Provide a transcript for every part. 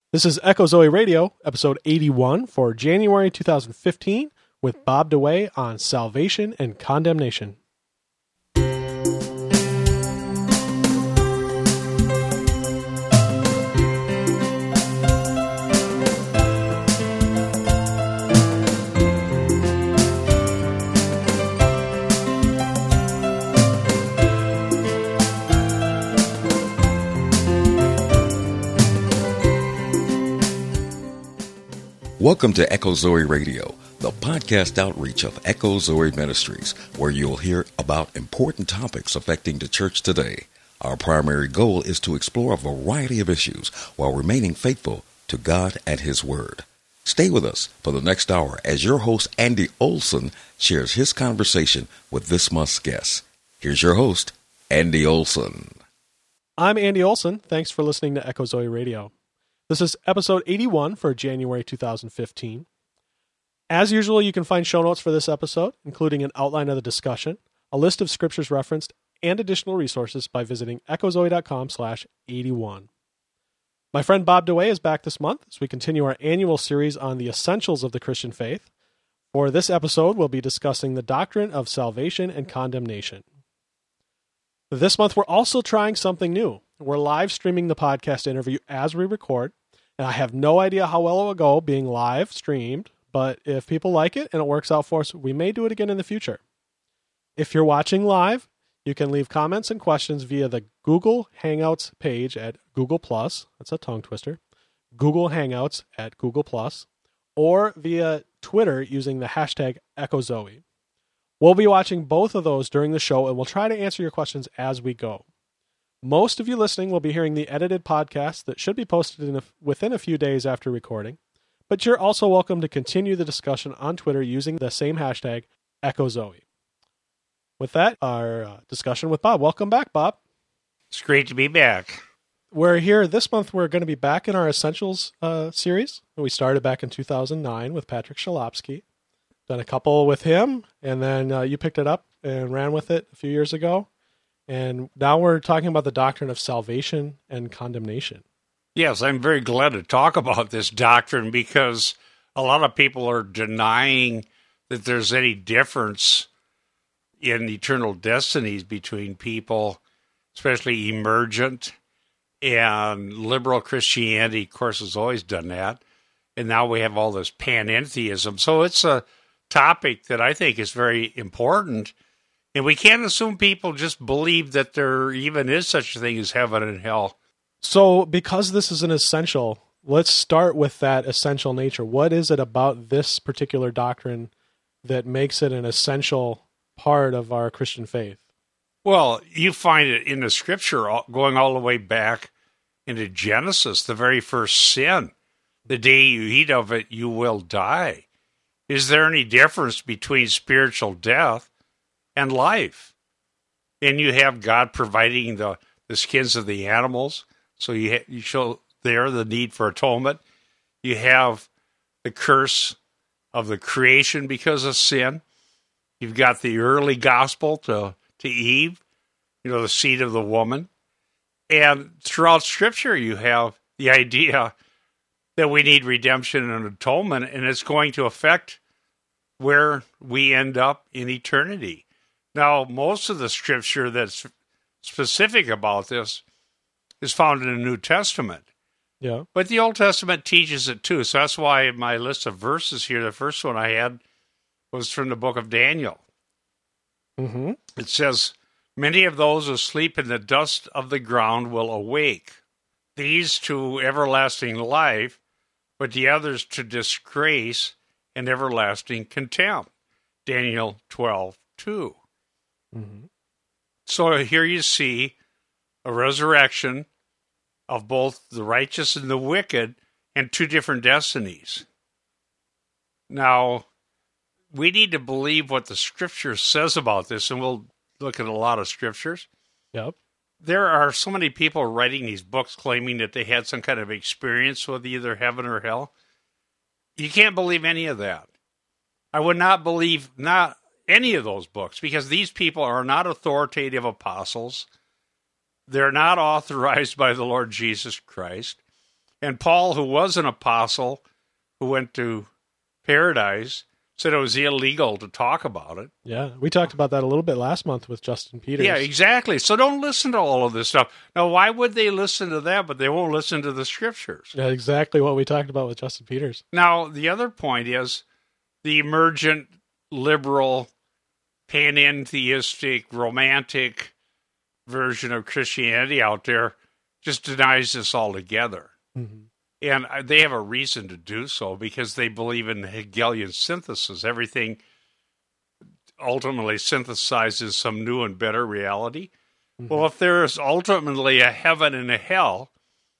This is Echo Zoe Radio, episode 81 for January 2015, with Bob DeWay on salvation and condemnation. Welcome to Echo Zoe Radio, the podcast outreach of Echo Zoe Ministries, where you'll hear about important topics affecting the church today. Our primary goal is to explore a variety of issues while remaining faithful to God and His Word. Stay with us for the next hour as your host, Andy Olson, shares his conversation with this month's guest. Here's your host, Andy Olson. I'm Andy Olson. Thanks for listening to Echo Zoe Radio. This is episode 81 for January 2015. As usual, you can find show notes for this episode, including an outline of the discussion, a list of scriptures referenced, and additional resources by visiting echozoe.com/81. My friend Bob DeWay is back this month as we continue our annual series on the essentials of the Christian faith. For this episode, we'll be discussing the doctrine of salvation and condemnation. This month, we're also trying something new. We're live streaming the podcast interview as we record. And I have no idea how well it will go being live streamed, but if people like it and it works out for us, we may do it again in the future. If you're watching live, you can leave comments and questions via the Google Hangouts page at Google+, that's a tongue twister, Google Hangouts at Google+, or via Twitter using the hashtag EchoZoe. We'll be watching both of those during the show, and we'll try to answer your questions as we go. Most of you listening will be hearing the edited podcast that should be posted within a few days after recording, but you're also welcome to continue the discussion on Twitter using the same hashtag, EchoZoe. With that, our discussion with Bob. Welcome back, Bob. It's great to be back. We're here this month. We're going to be back in our Essentials series. We started back in 2009 with Patrick Shalopsky. Done a couple with him, and then you picked it up and ran with it a few years ago. And now we're talking about the doctrine of salvation and condemnation. Yes, I'm very glad to talk about this doctrine because a lot of people are denying that there's any difference in eternal destinies between people, especially emergent and liberal Christianity, of course, has always done that. And now we have all this panentheism. So it's a topic that I think is very important. And we can't assume people just believe that there even is such a thing as heaven and hell. So because this is an essential, let's start with that essential nature. What is it about this particular doctrine that makes it an essential part of our Christian faith? Well, you find it in the scripture going all the way back into Genesis, the very first sin. The day you eat of it, you will die. Is there any difference between spiritual death and life? And you have God providing the skins of the animals, so you show there the need for atonement. You have the curse of the creation because of sin. You've got the early gospel to Eve, the seed of the woman. And throughout Scripture, you have the idea that we need redemption and atonement, and it's going to affect where we end up in eternity. Now, most of the scripture that's specific about this is found in the New Testament. Yeah. But the Old Testament teaches it too. So that's why in my list of verses here, the first one I had was from the book of Daniel. Mm-hmm. It says, "Many of those who sleep in the dust of the ground will awake, these to everlasting life, but the others to disgrace and everlasting contempt." Daniel 12:2. Mm-hmm. So here you see a resurrection of both the righteous and the wicked and two different destinies. Now, we need to believe what the Scripture says about this, and we'll look at a lot of Scriptures. Yep. There are so many people writing these books claiming that they had some kind of experience with either heaven or hell. You can't believe any of that. I would not believe any of those books, because these people are not authoritative apostles. They're not authorized by the Lord Jesus Christ. And Paul, who was an apostle, who went to paradise, said it was illegal to talk about it. Yeah, we talked about that a little bit last month with Justin Peters. Yeah, exactly. So don't listen to all of this stuff. Now, why would they listen to that, but they won't listen to the scriptures? Yeah, exactly what we talked about with Justin Peters. Now, the other point is the emergent, liberal, panentheistic, romantic version of Christianity out there just denies this altogether. Mm-hmm. And they have a reason to do so because they believe in Hegelian synthesis. Everything ultimately synthesizes some new and better reality. Mm-hmm. Well, if there is ultimately a heaven and a hell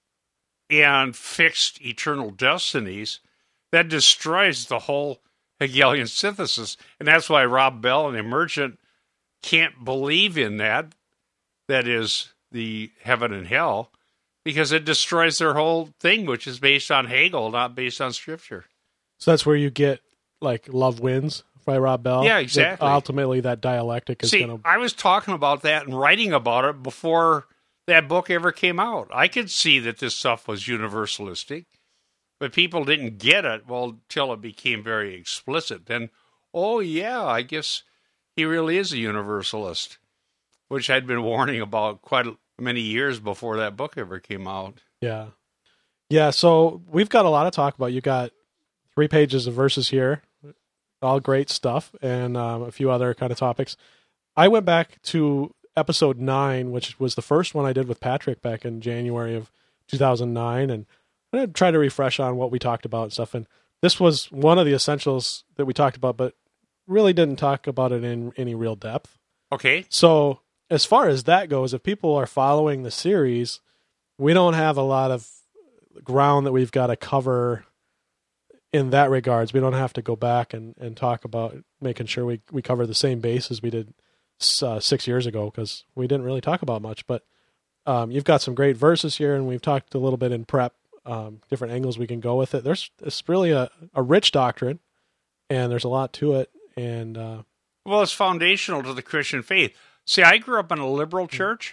and fixed eternal destinies, that destroys the whole Hegelian synthesis. And that's why Rob Bell and Emergent can't believe in that is the heaven and hell, because it destroys their whole thing, which is based on Hegel, not based on Scripture. So that's where you get, like, Love Wins by Rob Bell? Yeah, exactly. Ultimately, that dialectic is going to... I was talking about that and writing about it before that book ever came out. I could see that this stuff was universalistic, but people didn't get it, until it became very explicit. Then, oh, yeah, I guess he really is a universalist, which I'd been warning about quite many years before that book ever came out. Yeah. Yeah, so we've got a lot to talk about. You got 3 pages of verses here, all great stuff, and a few other kind of topics. I went back to episode 9, which was the first one I did with Patrick back in January of 2009, and I'm going to try to refresh on what we talked about and stuff. And this was one of the essentials that we talked about, but really didn't talk about it in any real depth. Okay. So as far as that goes, if people are following the series, we don't have a lot of ground that we've got to cover in that regards. We don't have to go back and talk about making sure we cover the same bases we did 6 years ago, because we didn't really talk about much. But you've got some great verses here, and we've talked a little bit in prep, different angles we can go with it. It's really a rich doctrine, and there's a lot to it. And well, it's foundational to the Christian faith. See, I grew up in a liberal church.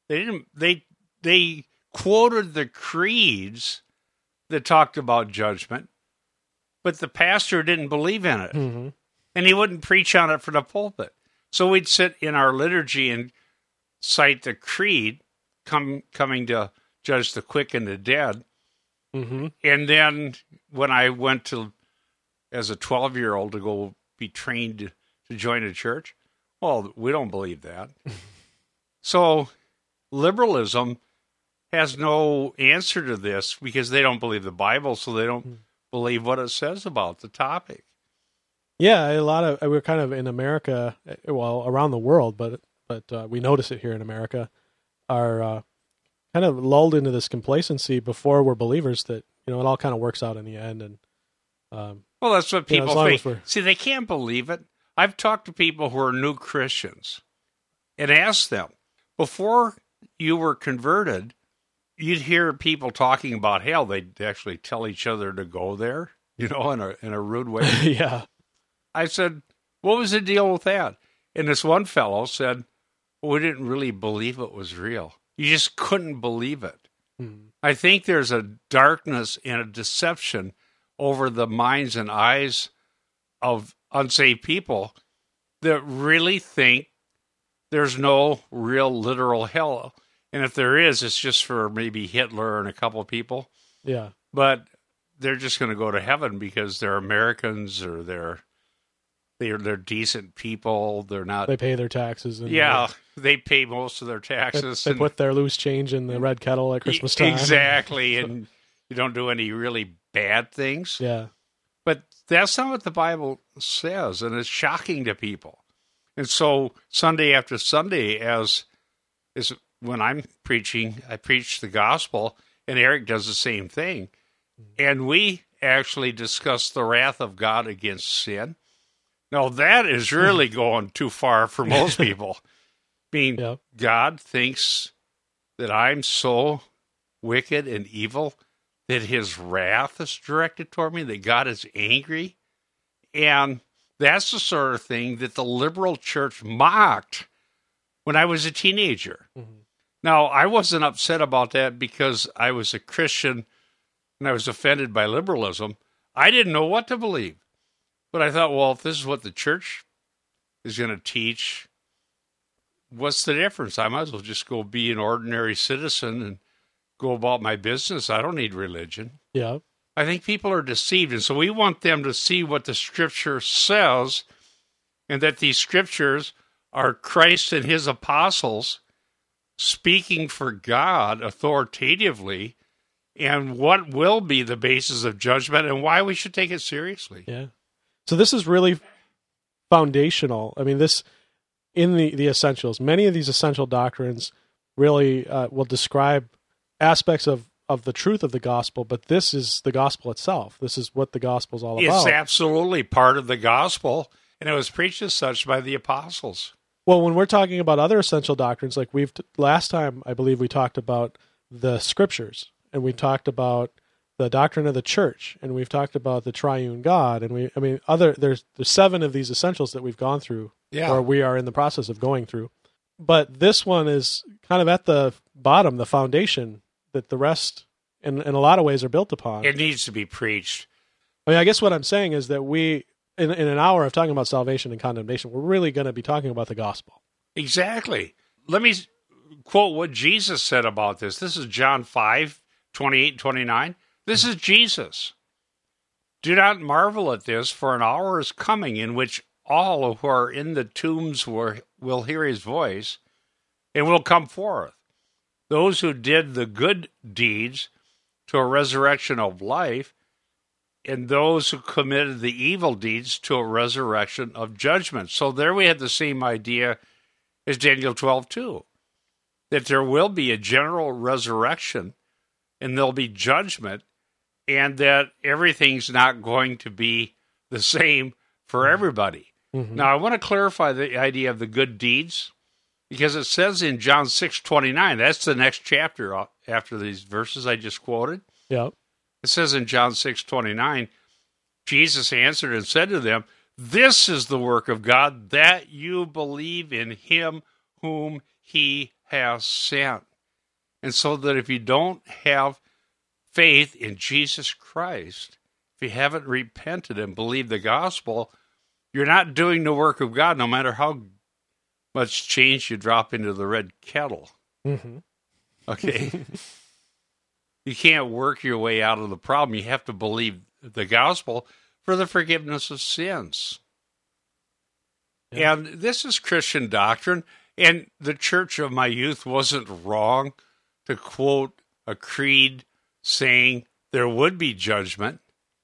They quoted the creeds that talked about judgment, but the pastor didn't believe in it. Mm-hmm. And he wouldn't preach on it from the pulpit. So we'd sit in our liturgy and cite the creed, coming to judge the quick and the dead. Mm-hmm. And then when I went to, as a 12-year-old, to go be trained to join a church, well, we don't believe that. So liberalism has no answer to this because they don't believe the Bible, so they don't believe what it says about the topic. Yeah, we're kind of in America, well, around the world, but we notice it here in America, are kind of lulled into this complacency before we're believers that, it all kind of works out in the end. And well, that's what people think. As See, they can't believe it. I've talked to people who are new Christians and asked them, before you were converted, you'd hear people talking about hell. They'd actually tell each other to go there, in a rude way. Yeah. I said, what was the deal with that? And this one fellow said, well, we didn't really believe it was real. You just couldn't believe it. Hmm. I think there's a darkness and a deception over the minds and eyes of unsaved people that really think there's no real literal hell. And if there is, it's just for maybe Hitler and a couple of people. Yeah. But they're just going to go to heaven because they're Americans or they're decent people. They're not. They pay their taxes. And they pay most of their taxes. They put their loose change in the red kettle at Christmas time. Exactly, and you don't do any really bad things. Yeah. But that's not what the Bible says, and it's shocking to people. And so Sunday after Sunday, as when I'm preaching, I preach the gospel, and Eric does the same thing. And we actually discuss the wrath of God against sin. Now, that is really going too far for most people. I mean, yeah. God thinks that I'm so wicked and evil that his wrath is directed toward me, that God is angry. And that's the sort of thing that the liberal church mocked when I was a teenager. Mm-hmm. Now, I wasn't upset about that because I was a Christian and I was offended by liberalism, I didn't know what to believe. But I thought, well, if this is what the church is going to teach, what's the difference? I might as well just go be an ordinary citizen and go about my business. I don't need religion. Yeah. I think people are deceived, and so we want them to see what the Scripture says, and that these Scriptures are Christ and his apostles speaking for God authoritatively, and what will be the basis of judgment and why we should take it seriously. Yeah. So this is really foundational. I mean, this, in the essentials, many of these essential doctrines really will describe aspects of the truth of the gospel, but this is the gospel itself. This is what the gospel is all about. It's absolutely part of the gospel, and it was preached as such by the apostles. Well, when we're talking about other essential doctrines, like last time, I believe we talked about the scriptures, and we talked about the doctrine of the church, and we've talked about the triune God, and there's 7 of these essentials that we've gone through, or we are in the process of going through. But this one is kind of at the bottom, the foundation that the rest, in a lot of ways, are built upon. It needs to be preached. I mean, I guess what I'm saying is that we, in an hour of talking about salvation and condemnation, we're really going to be talking about the gospel. Exactly. Let me quote what Jesus said about this. This is John 5:28-29. This is Jesus. Do not marvel at this, for an hour is coming in which all who are in the tombs will hear his voice and will come forth. Those who did the good deeds to a resurrection of life, and those who committed the evil deeds to a resurrection of judgment. So there we had the same idea as Daniel 12:2, that there will be a general resurrection, and there'll be judgment, and that everything's not going to be the same for everybody. Mm-hmm. Now, I want to clarify the idea of the good deeds, because it says in John 6:29, that's the next chapter after these verses I just quoted. Yeah. It says in John 6:29, Jesus answered and said to them, "This is the work of God, that you believe in him whom he has sent." And so that if you don't have faith in Jesus Christ, if you haven't repented and believed the gospel, you're not doing the work of God, no matter how much change you drop into the red kettle. Mm-hmm. Okay? You can't work your way out of the problem. You have to believe the gospel for the forgiveness of sins. Yeah. And this is Christian doctrine, and the church of my youth wasn't wrong to quote a creed saying there would be judgment.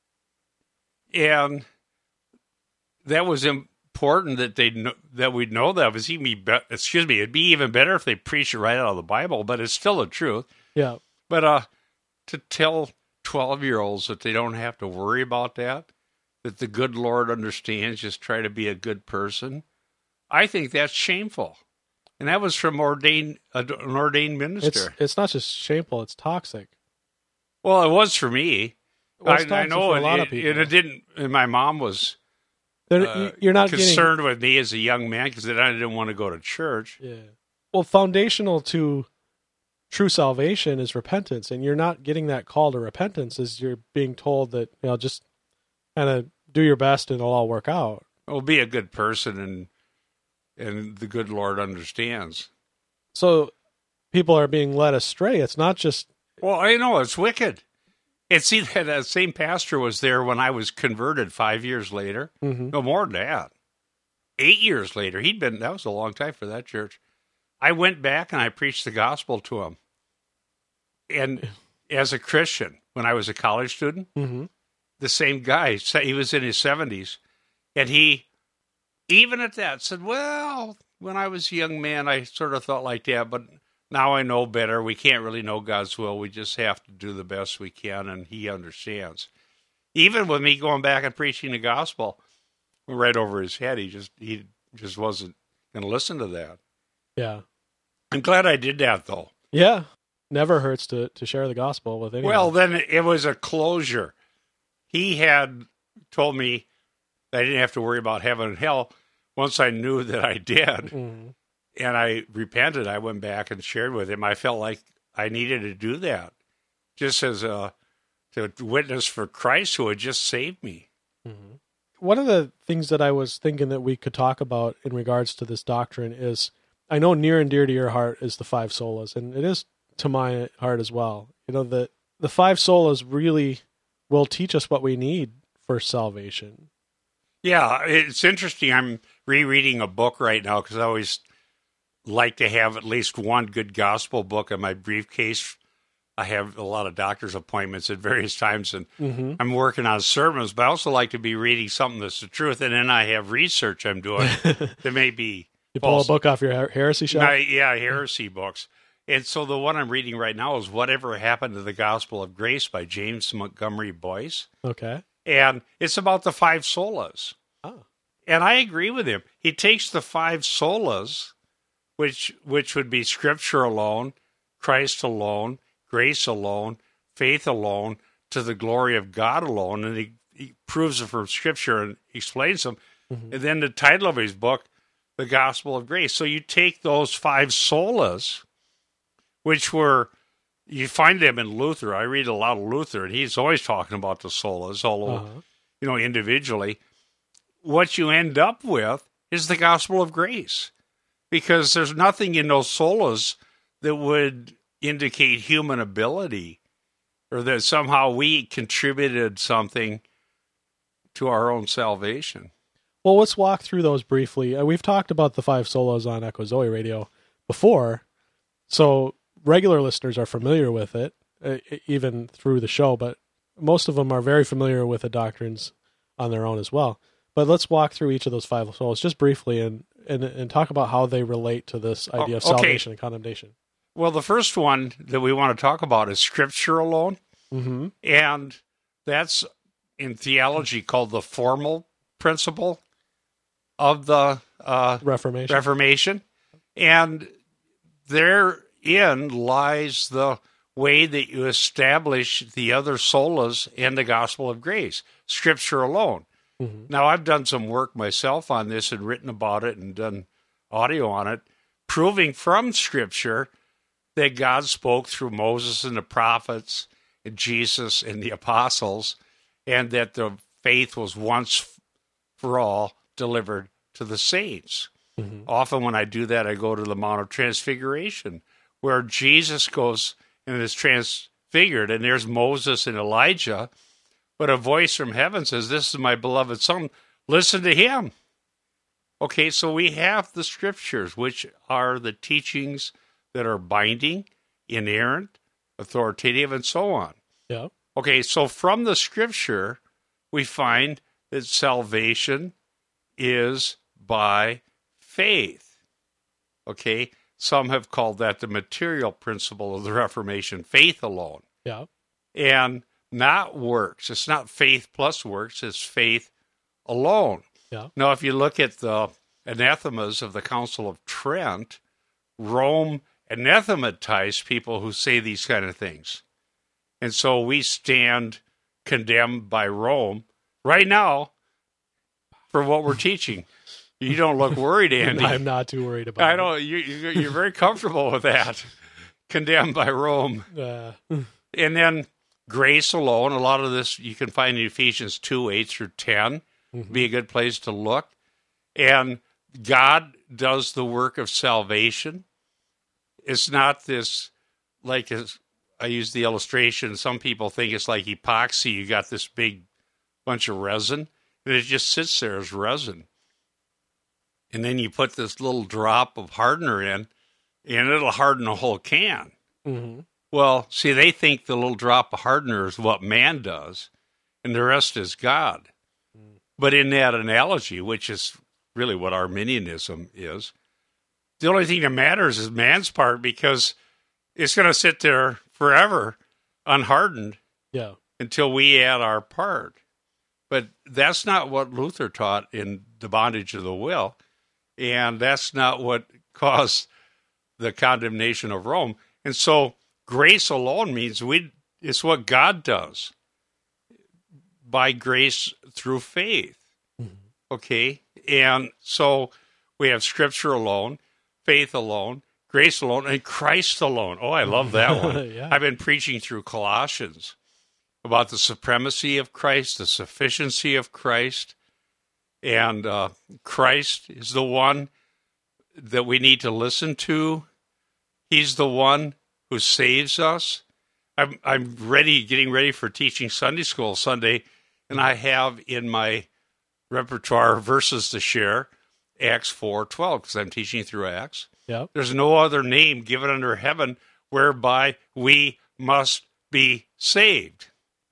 And that was important that we'd know that. It'd be even better if they preached it right out of the Bible, but it's still the truth. Yeah. But to tell 12-year-olds that they don't have to worry about that the good Lord understands, just try to be a good person, I think that's shameful. And that was from an ordained minister. It's not just shameful, it's toxic. Well, it was for me. Well, I know for a lot of people. And it didn't. And my mom was you're not concerned with me as a young man because I didn't want to go to church. Yeah. Well, foundational to true salvation is repentance, and you're not getting that call to repentance as you're being told that, just kind of do your best and it'll all work out. Well, be a good person, and the good Lord understands. So people are being led astray. It's not just... Well, I know, it's wicked. And see, that same pastor was there when I was converted 5 years later. Mm-hmm. No, more than that. 8 years later. That was a long time for that church. I went back and I preached the gospel to him. And as a Christian, when I was a college student, mm-hmm. the same guy, he was in his 70s, and he, even at that, said, well, when I was a young man, I sort of thought like that, but now I know better. We can't really know God's will. We just have to do the best we can, and he understands. Even with me going back and preaching the gospel right over his head, he just wasn't going to listen to that. Yeah. I'm glad I did that, though. Yeah. Never hurts to share the gospel with anyone. Well, then it was a closure. He had told me that I didn't have to worry about heaven and hell once I knew that I did. Mm-hmm. And I repented. I went back and shared with him. I felt like I needed to do that. Just as a to witness for Christ who had just saved me. Mm-hmm. One of the things that I was thinking that we could talk about in regards to this doctrine is, I know near and dear to your heart is the 5 solas, and it is to my heart as well. You know, the 5 solas really will teach us what we need for salvation. Yeah, it's interesting. I'm rereading a book right now because I always like to have at least one good gospel book in my briefcase. I have a lot of doctor's appointments at various times, and I'm working on sermons, but I also like to be reading something that's the truth, and then I have research I'm doing that may be You pull a book off your heresy shelf? Yeah, heresy books. And so the one I'm reading right now is Whatever Happened to the Gospel of Grace by James Montgomery Boyce. Okay. And it's about the 5 solas. Oh. And I agree with him. He takes the 5 solas, which would be Scripture alone, Christ alone, grace alone, faith alone, to the glory of God alone, and he proves it from Scripture and explains them. Mm-hmm. And then the title of his book, The Gospel of Grace. So you take those 5 solas, which you find them in Luther. I read a lot of Luther, and he's always talking about the solas, although, individually. What you end up with is the gospel of grace, because there's nothing in those solas that would indicate human ability or that somehow we contributed something to our own salvation. Well, let's walk through those briefly. We've talked about the 5 solas on Echo Zoe Radio before, so regular listeners are familiar with it, even through the show, but most of them are very familiar with the doctrines on their own as well. But let's walk through each of those 5 solas just briefly and talk about how they relate to this idea of salvation and condemnation. Well, the first one that we want to talk about is Scripture alone. Mm-hmm. And that's in theology called the formal principle of the Reformation. And therein lies the way that you establish the other solas and the gospel of grace, Scripture alone. Mm-hmm. Now, I've done some work myself on this and written about it and done audio on it, proving from Scripture that God spoke through Moses and the prophets and Jesus and the apostles, and that the faith was once for all delivered to the saints. Mm-hmm. Often when I do that, I go to the Mount of Transfiguration, where Jesus goes and is transfigured, and there's Moses and Elijah, but a voice from heaven says, "This is my beloved Son, listen to him." Okay, so we have the Scriptures, which are the teachings that are binding, inerrant, authoritative, and so on. Yeah. Okay, so from the Scripture, we find that salvation is by faith. Okay, some have called that the material principle of the Reformation, faith alone. Yeah. And not works. It's not faith plus works, it's faith alone. Yeah. Now, if you look at the anathemas of the Council of Trent, Rome anathematized people who say these kind of things. And so we stand condemned by Rome right now for what we're teaching. You don't look worried, Andy. I'm not too worried about it. I know. You're very comfortable with that. Condemned by Rome. And then grace alone. A lot of this you can find in Ephesians 2, 8 through 10. Mm-hmm. Be a good place to look. And God does the work of salvation. It's not this, like I use the illustration, some people think it's like epoxy. You got this big bunch of resin, and it just sits there as resin. And then you put this little drop of hardener in, and it'll harden a whole can. Mm-hmm. Well, see, they think the little drop of hardener is what man does, and the rest is God. Mm. But in that analogy, which is really what Arminianism is, the only thing that matters is man's part, because it's going to sit there forever unhardened until we add our part. But that's not what Luther taught in The Bondage of the Will, and that's not what caused the condemnation of Rome. And so grace alone means it's what God does by grace through faith. Mm-hmm. Okay? And so we have Scripture alone, faith alone, grace alone, and Christ alone. Oh, I love that one. Yeah. I've been preaching through Colossians. about the supremacy of Christ, the sufficiency of Christ, and Christ is the one that we need to listen to. He's the one who saves us. I'm getting ready for teaching Sunday school Sunday, and I have in my repertoire verses to share, Acts 4:12, because I'm teaching through Acts. Yep. There's no other name given under heaven whereby we must be saved.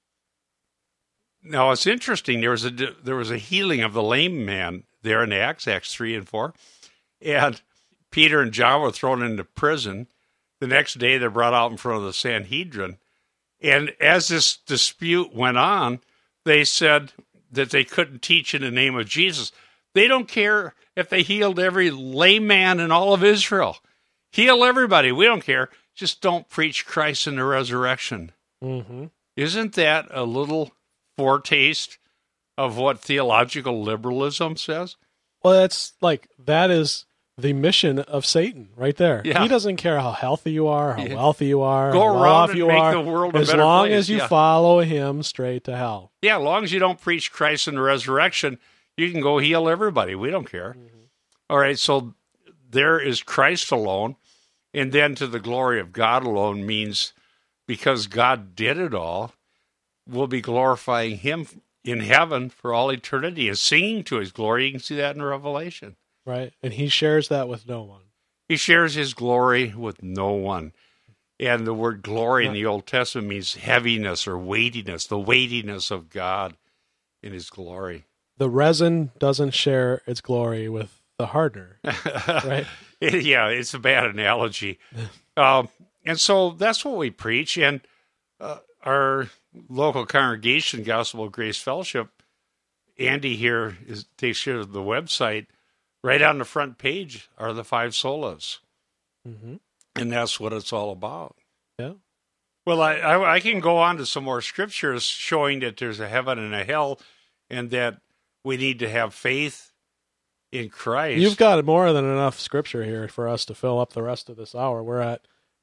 Now, it's interesting. There was a healing of the lame man there in Acts 3 and 4. And Peter and John were thrown into prison. The next day, they're brought out in front of the Sanhedrin. And as this dispute went on, they said that they couldn't teach in the name of Jesus. They don't care if they healed every lame man in all of Israel. Heal everybody. We don't care. Just don't preach Christ and the resurrection. Mm-hmm. Isn't that a little foretaste of what theological liberalism says? Well, that is the mission of Satan right there. Yeah. He doesn't care how healthy you are, how wealthy you are, Go how around well-off and you make are, the world a as better long place. as you Yeah. follow him straight to hell. Yeah, as long as you don't preach Christ and the resurrection, you can go heal everybody. We don't care. Mm-hmm. All right, so there is Christ alone, and then to the glory of God alone means because God did it all, we'll be glorifying him in heaven for all eternity and singing to his glory. You can see that in Revelation. Right, and he shares that with no one. He shares his glory with no one. And the word glory in the Old Testament means heaviness or weightiness, the weightiness of God in his glory. The resin doesn't share its glory with the hardener, right? Yeah, it's a bad analogy. And so that's what we preach. And our local congregation, Gospel of Grace Fellowship, Andy here takes care of the website. Right on the front page are the 5 solas. Mm-hmm. And that's what it's all about. Yeah. Well, I can go on to some more scriptures showing that there's a heaven and a hell and that we need to have faith in Christ. You've got more than enough scripture here for us to fill up the rest of this hour. We're at,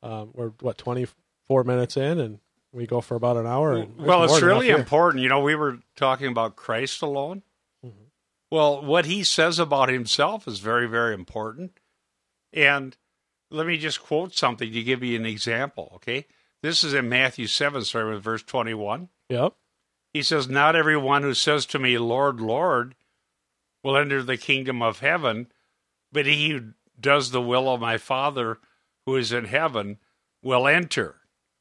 24 minutes in, and we go for about an hour. And well, it's really important. You know, we were talking about Christ alone. Mm-hmm. Well, what he says about himself is very, very important. And let me just quote something to give you an example, okay? This is in Matthew 7, starting with verse 21. Yep. He says, "Not everyone who says to me, 'Lord, Lord,' will enter the kingdom of heaven, but he who does the will of my Father who is in heaven will enter."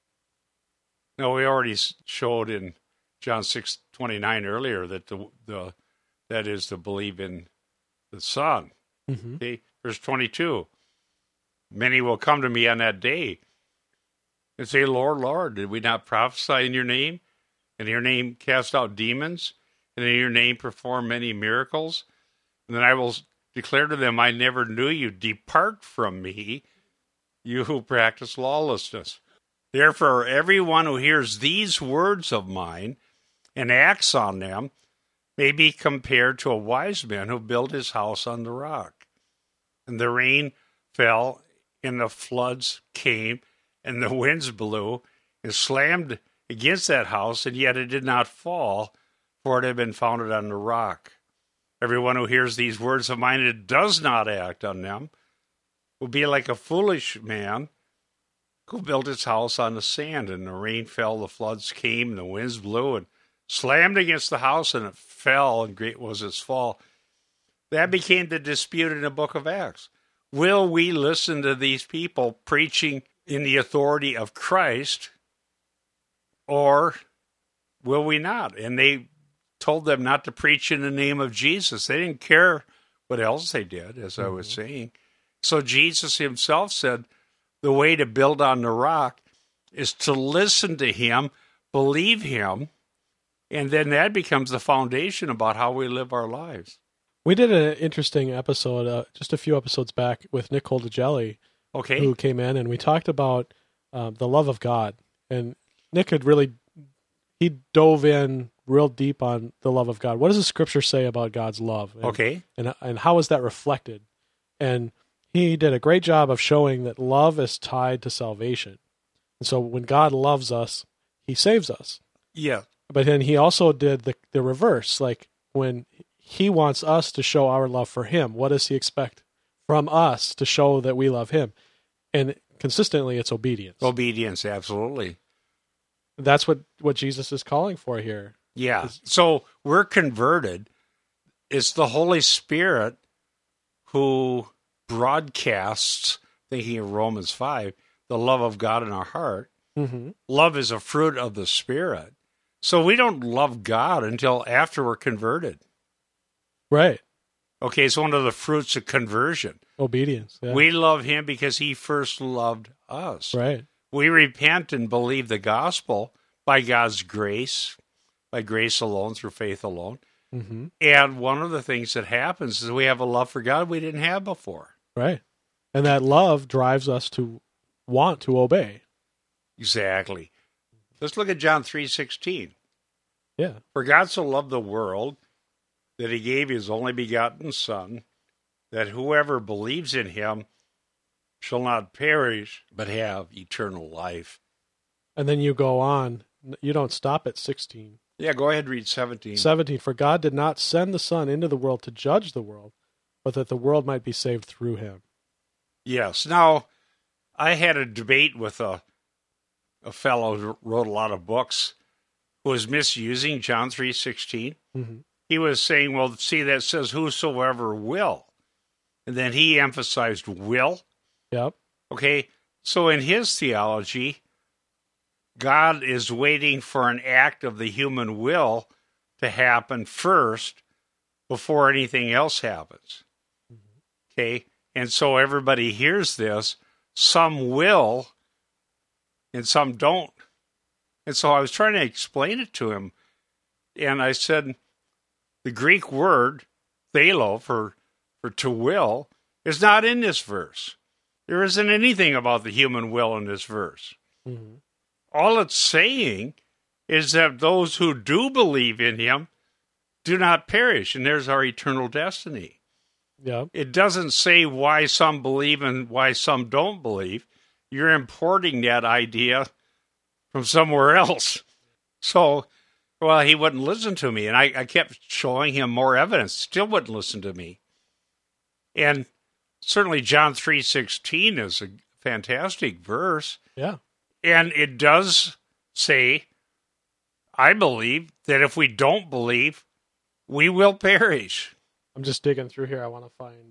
Now, we already showed in John 6:29 earlier that that is to believe in the Son. Mm-hmm. Okay? Verse 22, "Many will come to me on that day and say, 'Lord, Lord, did we not prophesy in your name? And in your name cast out demons? And in your name perform many miracles?' And then I will declare to them, 'I never knew you. Depart from me, you who practice lawlessness.' Therefore, everyone who hears these words of mine and acts on them may be compared to a wise man who built his house on the rock. And the rain fell, and the floods came, and the winds blew, and slammed against that house, and yet it did not fall, for it had been founded on the rock. Everyone who hears these words of mine and does not act on them will be like a foolish man who built his house on the sand, and the rain fell, the floods came, and the winds blew, and slammed against the house, and it fell, and great was its fall." That became the dispute in the book of Acts. Will we listen to these people preaching in the authority of Christ, or will we not? And they told them not to preach in the name of Jesus. They didn't care what else they did, as I was saying. So Jesus himself said the way to build on the rock is to listen to him, believe him, and then that becomes the foundation about how we live our lives. We did an interesting episode just a few episodes back with Nick Coldigelli, Okay. who came in, and we talked about the love of God. And Nick he dove in real deep on the love of God. What does the scripture say about God's love? And, Okay. And how is that reflected? And he did a great job of showing that love is tied to salvation. And so when God loves us, he saves us. Yeah. But then he also did the reverse. Like when he wants us to show our love for him, what does he expect from us to show that we love him? And consistently, it's obedience. Obedience, absolutely. That's what Jesus is calling for here. Yeah. So we're converted. It's the Holy Spirit who broadcasts, thinking of Romans 5, the love of God in our heart. Mm-hmm. Love is a fruit of the Spirit. So we don't love God until after we're converted. Right. Okay, it's one of the fruits of conversion. Obedience. Yeah. We love him because he first loved us. Right. We repent and believe the gospel by God's grace, by grace alone, through faith alone. Mm-hmm. And one of the things that happens is we have a love for God we didn't have before. Right. And that love drives us to want to obey. Exactly. Let's look at John 3:16. Yeah. For God so loved the world that he gave his only begotten Son, that whoever believes in him shall not perish, but have eternal life. And then you go on. You don't stop at 16. Yeah, go ahead and read 17. 17. For God did not send the Son into the world to judge the world, but that the world might be saved through him. Yes. Now, I had a debate with a fellow who wrote a lot of books who was misusing John 3:16. Mm-hmm. He was saying, well, see, that says whosoever will. And then he emphasized will. Yep. Okay, so in his theology, God is waiting for an act of the human will to happen first before anything else happens. Okay, and so everybody hears this. Some will, and some don't. And so I was trying to explain it to him, and I said, the Greek word, thelo, for to will, is not in this verse. There isn't anything about the human will in this verse. Mm-hmm. All it's saying is that those who do believe in him do not perish, and there's our eternal destiny. Yep. It doesn't say why some believe and why some don't believe. You're importing that idea from somewhere else. So, well, he wouldn't listen to me, and I kept showing him more evidence. Still wouldn't listen to me. And certainly John 3:16 is a fantastic verse. Yeah. And it does say, I believe, that if we don't believe, we will perish. I'm just digging through here. I want to find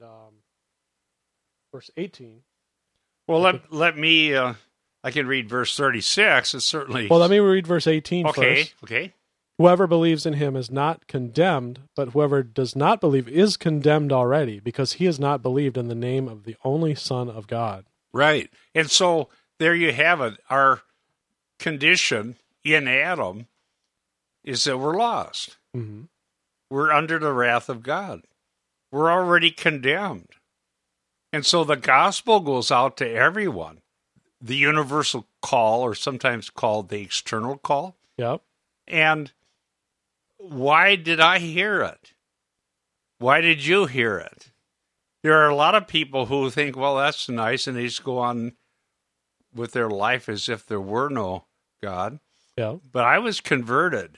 verse 18. Well, let me, I can read verse 36. It's certainly... Well, let me read verse 18 first. Okay. Whoever believes in him is not condemned, but whoever does not believe is condemned already, because he has not believed in the name of the only Son of God. Right. And so there you have it. Our condition in Adam is that we're lost. Mm-hmm. We're under the wrath of God. We're already condemned. And so the gospel goes out to everyone. The universal call, or sometimes called the external call. Yep. And why did I hear it? Why did you hear it? There are a lot of people who think, well, that's nice, and they just go on with their life as if there were no God. Yep. But I was converted.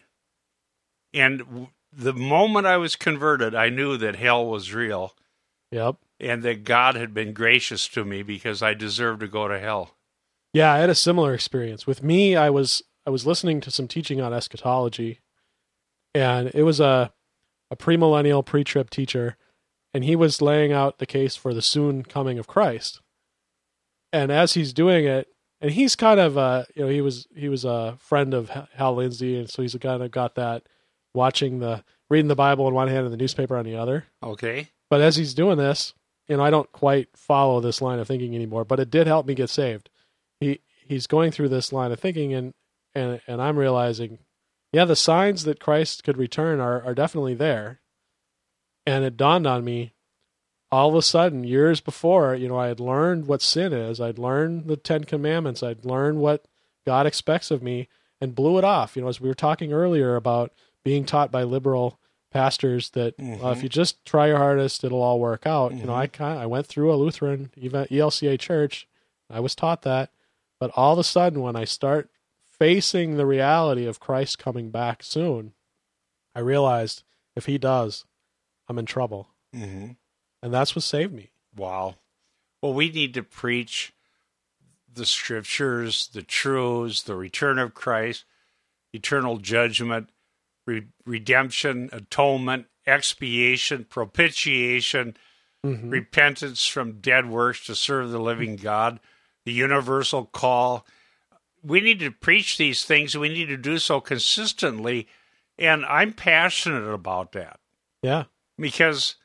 And the moment I was converted, I knew that hell was real. Yep. And that God had been gracious to me because I deserved to go to hell. Yeah, I had a similar experience. With me, I was listening to some teaching on eschatology, and it was a premillennial, pre-trib teacher, and he was laying out the case for the soon coming of Christ. And as he's doing it, and he's kind of he was a friend of Hal Lindsey, and so he's kind of got that reading the Bible in one hand and the newspaper on the other. Okay. But as he's doing this, I don't quite follow this line of thinking anymore, but it did help me get saved. He's going through this line of thinking, and I'm realizing, yeah, the signs that Christ could return are definitely there. And it dawned on me, all of a sudden, years before, I had learned what sin is. I'd learned the 10 Commandments. I'd learned what God expects of me, and blew it off. As we were talking earlier about being taught by liberal pastors that if you just try your hardest, it'll all work out. Mm-hmm. I went through a Lutheran ELCA church. I was taught that. But all of a sudden, when I start facing the reality of Christ coming back soon, I realized if he does, I'm in trouble. Mm-hmm. And that's what saved me. Wow. Well, we need to preach the scriptures, the truths, the return of Christ, eternal judgment, redemption, atonement, expiation, propitiation, repentance from dead works to serve the living God, the universal call. We need to preach these things. We need to do so consistently. And I'm passionate about that. Yeah. Because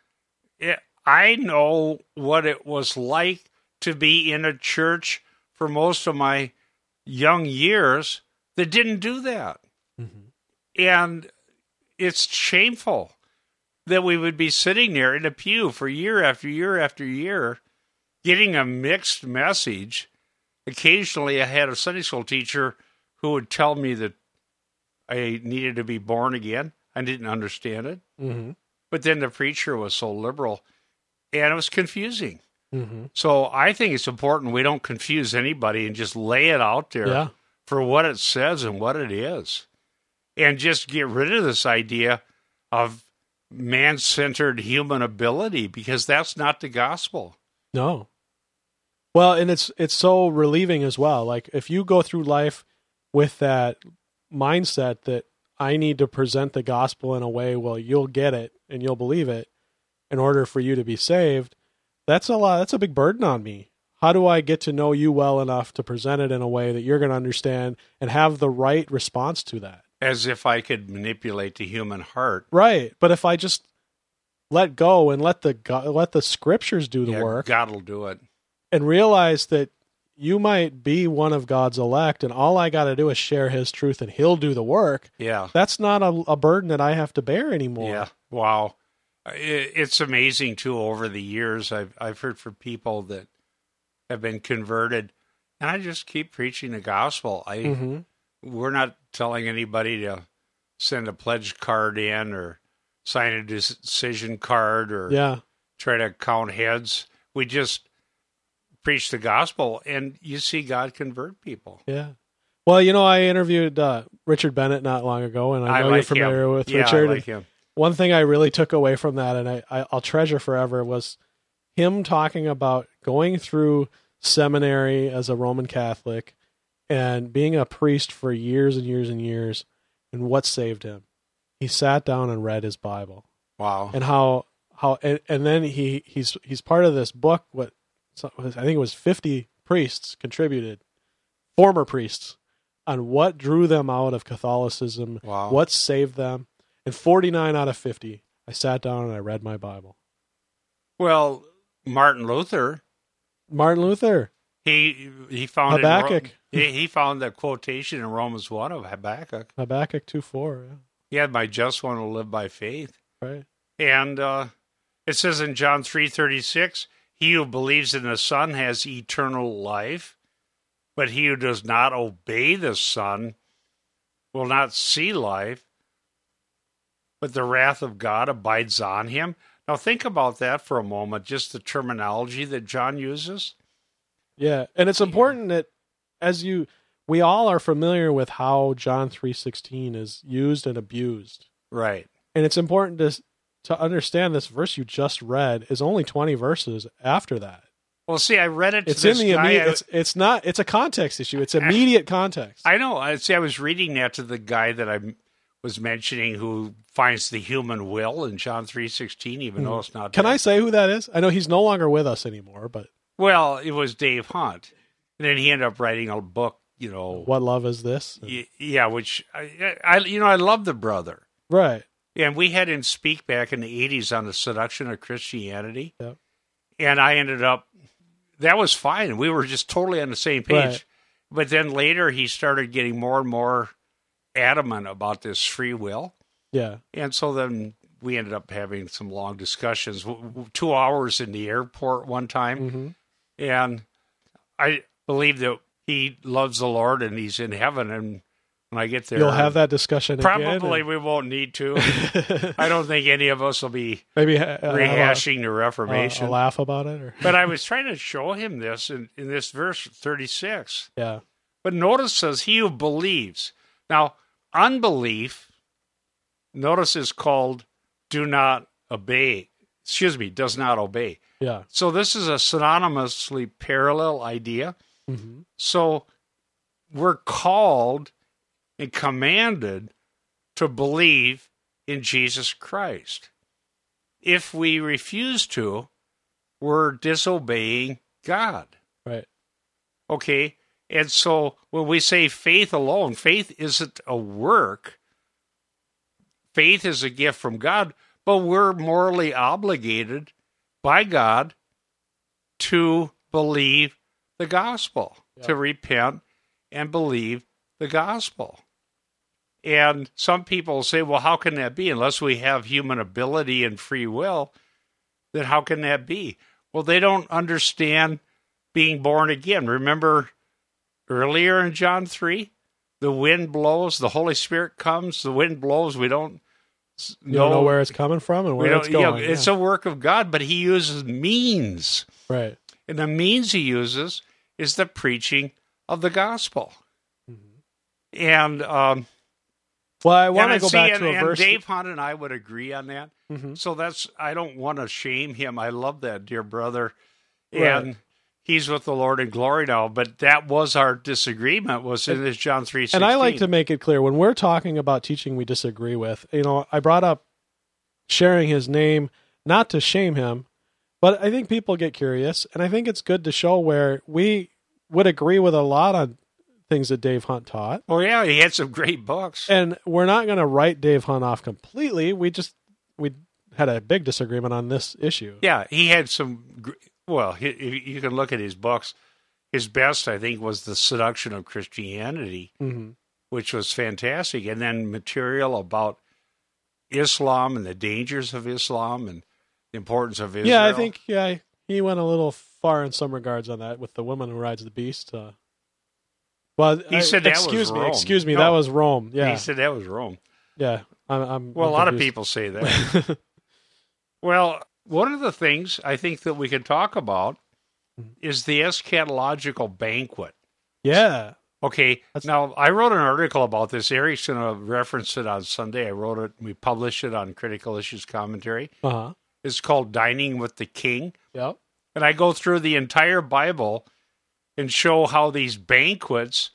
I know what it was like to be in a church for most of my young years that didn't do that. Mm-hmm. And it's shameful that we would be sitting there in a pew for year after year after year, getting a mixed message. Occasionally I had a Sunday school teacher who would tell me that I needed to be born again. I didn't understand it. Mm-hmm. But then the preacher was so liberal, and it was confusing. Mm-hmm. So I think it's important we don't confuse anybody and just lay it out there for what it says and what it is. And just get rid of this idea of man-centered human ability, because that's not the gospel. No. Well, and it's so relieving as well. Like, if you go through life with that mindset that I need to present the gospel in a way, well, you'll get it and you'll believe it in order for you to be saved, that's a big burden on me. How do I get to know you well enough to present it in a way that you're going to understand and have the right response to that? As if I could manipulate the human heart. Right. But if I just let go and let the scriptures do the work. God will do it. And realize that you might be one of God's elect, and all I got to do is share his truth and he'll do the work. Yeah. That's not a burden that I have to bear anymore. Yeah. Wow. It's amazing, too, over the years. I've heard from people that have been converted, and I just keep preaching the gospel. We're not telling anybody to send a pledge card in or sign a decision card or try to count heads. We just preach the gospel, and you see God convert people. Yeah. Well, I interviewed Richard Bennett not long ago, and I know you're familiar with Richard. I like him. One thing I really took away from that, and I'll treasure forever, was him talking about going through seminary as a Roman Catholic and being a priest for years and years and years, and what saved him. He sat down and read his Bible. Wow. And and then he's part of this book. I think it was 50 priests contributed, former priests, on what drew them out of Catholicism, what saved them. And 49 out of 50, I sat down and I read my Bible. Well, Martin Luther, he found Habakkuk. He found the quotation in Romans 1 of Habakkuk. Habakkuk 2:4. Yeah. He had, my just one will live by faith. Right. And it says in John 3:36, he who believes in the Son has eternal life, but he who does not obey the Son will not see life, but the wrath of God abides on him. Now think about that for a moment, just the terminology that John uses. Yeah, and it's important that we all are familiar with how John 3:16 is used and abused. Right. And it's important to understand this verse you just read is only 20 verses after that. Well, see, I read it to it's this in the guy. It's a context issue. It's immediate context. I know. I was reading that to the guy that I was mentioning who finds the human will in John 3:16, even though it's not. Can I say who that is? I know he's no longer with us anymore, but. Well, it was Dave Hunt. And then he ended up writing a book, What Love Is This? Yeah, which, I love the brother. Right. And we had him speak back in the 80s on the seduction of Christianity. Yep. And I ended up, that was fine. We were just totally on the same page. Right. But then later he started getting more and more adamant about this free will. Yeah. And so then we ended up having some long discussions, 2 hours in the airport one time. Mm-hmm. And I believe that he loves the Lord and he's in heaven. And when I get there, you'll have that discussion probably again. We won't need to. I don't think any of us will be maybe rehashing the Reformation. A laugh about it. But I was trying to show him this in this verse 36. Yeah. But notice it says, he who believes. Now, unbelief, notice, is called does not obey. Yeah. So this is a synonymously parallel idea. Mm-hmm. So we're called and commanded to believe in Jesus Christ. If we refuse to, we're disobeying God. Right. Okay? And so when we say faith alone, faith isn't a work. Faith is a gift from God, but we're morally obligated by God to believe the gospel, to repent and believe the gospel. And some people say, well, how can that be? Unless we have human ability and free will, then how can that be? Well, they don't understand being born again. Remember earlier in John 3, the wind blows, the Holy Spirit comes, the wind blows, we don't know where it's coming from and where it's going. It's a work of God, but he uses means. Right. And the means he uses is the preaching of the gospel. Mm-hmm. And well, I want to go back to a verse. Dave Hunt and I would agree on that. Mm-hmm. So I don't want to shame him. I love that dear brother. Right. And he's with the Lord in glory now. But that was our disagreement, was in this John 3:16. And I like to make it clear, when we're talking about teaching we disagree with, I brought up sharing his name, not to shame him, but I think people get curious. And I think it's good to show where we would agree with a lot on things that Dave Hunt taught. Oh, yeah, he had some great books. And we're not going to write Dave Hunt off completely. We had a big disagreement on this issue. Yeah, he had some, well, you can look at his books. His best, I think, was The Seduction of Christianity, mm-hmm. which was fantastic. And then material about Islam and the dangers of Islam and the importance of Israel. Yeah, I think he went a little far in some regards on that with the woman who rides the beast. Well, he said that was Rome. Excuse me, that was Rome. Yeah, he said that was Rome. Yeah, a lot of people say that. Well, one of the things I think that we can talk about is the eschatological banquet. Yeah. Okay. Now, I wrote an article about this. Eric's going to reference it on Sunday. I wrote it. We published it on Critical Issues Commentary. Uh-huh. It's called Dining with the King. Yep. And I go through the entire Bible and show how these banquets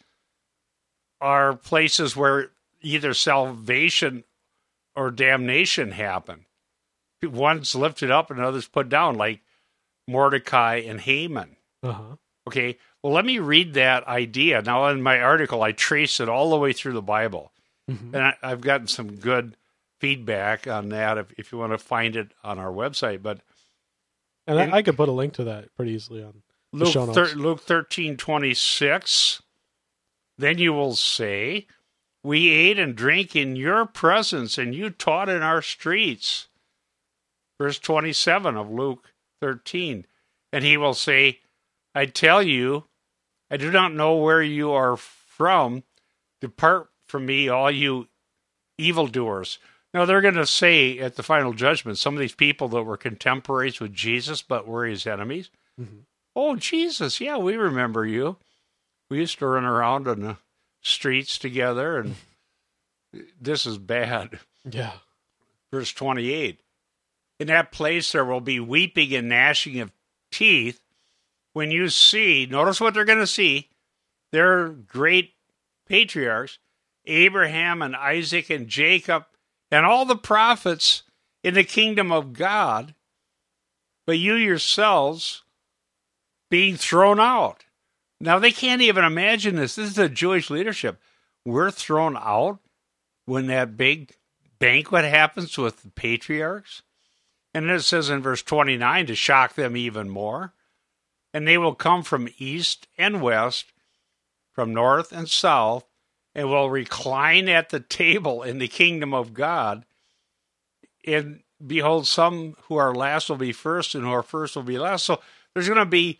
are places where either salvation or damnation happen. One's lifted up and others put down, like Mordecai and Haman. Uh-huh. Okay, well, let me read that idea. Now, in my article, I trace it all the way through the Bible. Mm-hmm. And I've gotten some good feedback on that if you want to find it on our website. And I could put a link to that pretty easily on the show notes. Luke 13:26. Then you will say, we ate and drank in your presence, and you taught in our streets. Verse 27 of Luke 13. And he will say, I tell you, I do not know where you are from. Depart from me, all you evildoers. Now, they're going to say at the final judgment, some of these people that were contemporaries with Jesus but were his enemies, mm-hmm. Oh, Jesus, yeah, we remember you. We used to run around on the streets together, and this is bad. Yeah. Verse 28. In that place there will be weeping and gnashing of teeth when you see, notice what they're going to see, their great patriarchs, Abraham and Isaac and Jacob, and all the prophets in the kingdom of God, but you yourselves being thrown out. Now, they can't even imagine this. This is the Jewish leadership. We're thrown out when that big banquet happens with the patriarchs. And it says in verse 29 to shock them even more. And they will come from east and west, from north and south, and will recline at the table in the kingdom of God. And behold, some who are last will be first, and who are first will be last. So there's going to be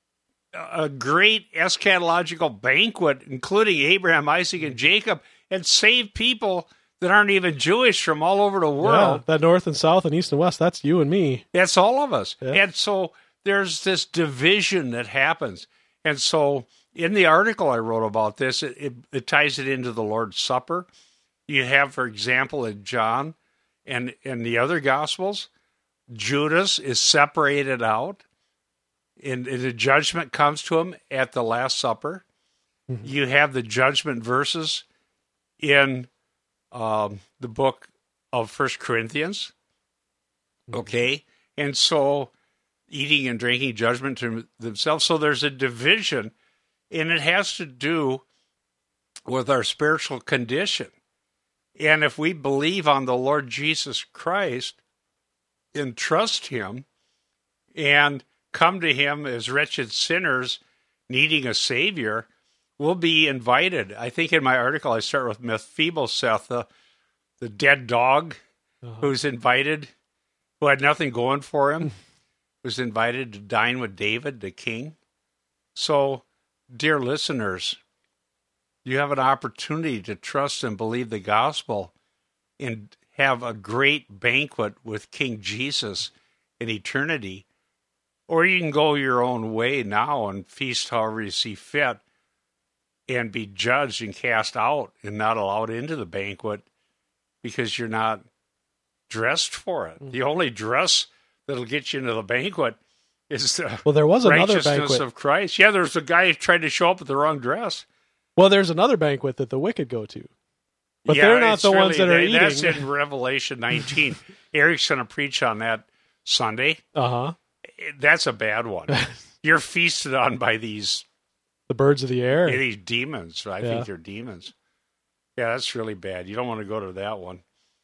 a great eschatological banquet, including Abraham, Isaac, and Jacob, and save people that aren't even Jewish from all over the world. Yeah, that north and south and east and west, that's you and me. That's all of us. Yeah. And so there's this division that happens. And so in the article I wrote about this, it ties it into the Lord's Supper. You have, for example, in John and in the other Gospels, Judas is separated out, and the judgment comes to him at the Last Supper. Mm-hmm. You have the judgment verses in the book of 1 Corinthians. Okay? And so eating and drinking, judgment to themselves. So there's a division, and it has to do with our spiritual condition. And if we believe on the Lord Jesus Christ and trust him and come to him as wretched sinners needing a Savior, we'll be invited. I think in my article I start with Mephibosheth, the dead dog who's invited, who had nothing going for him, was invited to dine with David, the king. So, dear listeners, you have an opportunity to trust and believe the gospel and have a great banquet with King Jesus in eternity. Or you can go your own way now and feast however you see fit and be judged and cast out and not allowed into the banquet because you're not dressed for it. The only dress that'll get you into the banquet is the there was another righteousness banquet of Christ. Yeah, there's a guy who tried to show up with the wrong dress. Well, there's another banquet that the wicked go to. But they're not the ones that are eating. That's in Revelation 19. Eric's going to preach on that Sunday. Uh-huh. That's a bad one. You're feasted on by these... the birds of the air. These demons. I think they're demons. Yeah, that's really bad. You don't want to go to that one.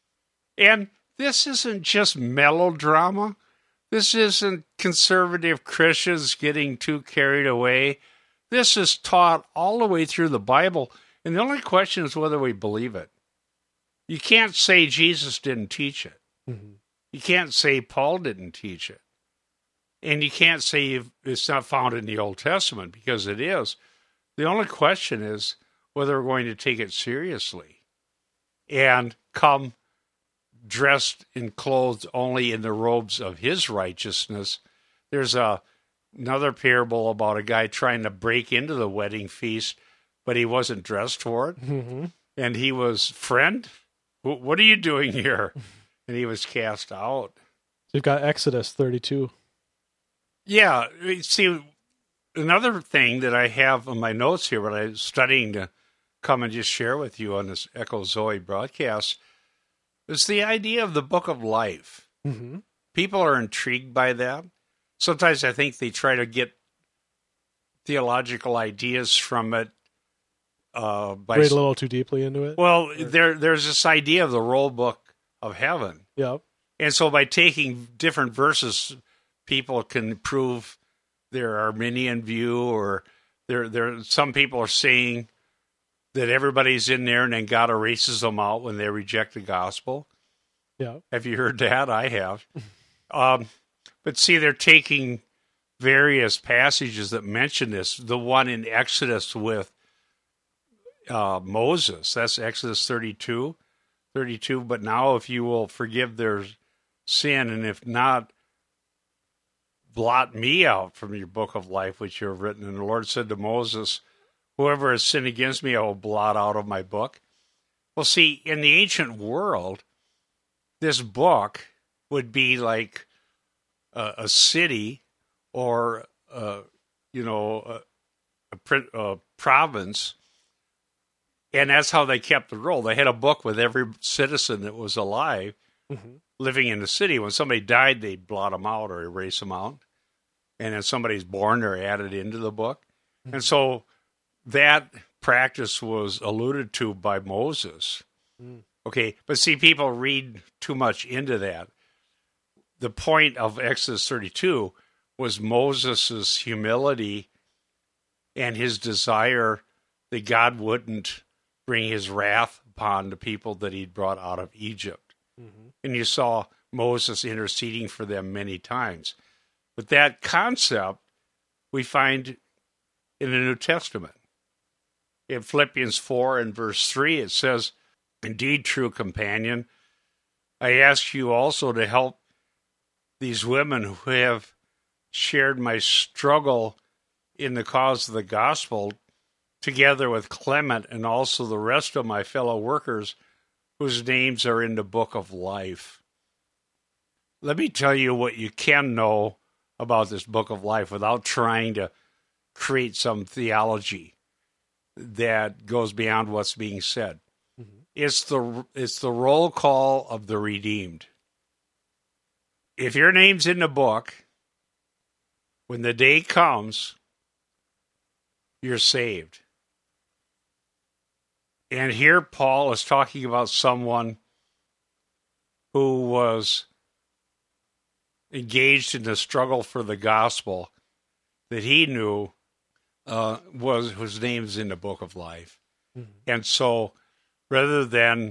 And this isn't just melodrama. This isn't conservative Christians getting too carried away. This is taught all the way through the Bible, and the only question is whether we believe it. You can't say Jesus didn't teach it. Mm-hmm. You can't say Paul didn't teach it. And you can't say it's not found in the Old Testament, because it is. The only question is whether we're going to take it seriously and come dressed and clothed only in the robes of his righteousness. There's another parable about a guy trying to break into the wedding feast, but he wasn't dressed for it. Mm-hmm. And he was, friend, what are you doing here? And he was cast out. You've got Exodus 32. Yeah. See, another thing that I have on my notes here, what I was studying to come and just share with you on this Echo Zoe broadcast, is the idea of the book of life. Mm-hmm. People are intrigued by that. Sometimes I think they try to get theological ideas from it. Read a little too deeply into it? Well, there's this idea of the roll book of heaven. Yep. And so by taking different verses, people can prove their Arminian view, or some people are saying that everybody's in there and then God erases them out when they reject the gospel. Yeah. Have you heard that? I have. But see, they're taking various passages that mention this. The one in Exodus with Moses, that's Exodus 32. But now if you will forgive their sin, and if not, blot me out from your book of life which you have written. And the Lord said to Moses, whoever has sinned against me, I will blot out of my book. Well, see, in the ancient world, this book would be like a city or, a province, and that's how they kept the roll. They had a book with every citizen that was alive living in the city. When somebody died, they'd blot them out or erase them out. And then somebody's born, they're added into the book. And so that practice was alluded to by Moses. Okay, but see, people read too much into that. The point of Exodus 32 was Moses' humility and his desire that God wouldn't bring his wrath upon the people that he'd brought out of Egypt. Mm-hmm. And you saw Moses interceding for them many times. But that concept we find in the New Testament. In Philippians 4 and verse 3, it says, indeed, true companion, I ask you also to help these women who have shared my struggle in the cause of the gospel, together with Clement and also the rest of my fellow workers whose names are in the book of life. Let me tell you what you can know about this book of life without trying to create some theology that goes beyond what's being said. It's the roll call of the redeemed. If your name's in the book, when the day comes, you're saved. And here Paul is talking about someone who was engaged in the struggle for the gospel that he knew whose name's in the book of life. And so rather than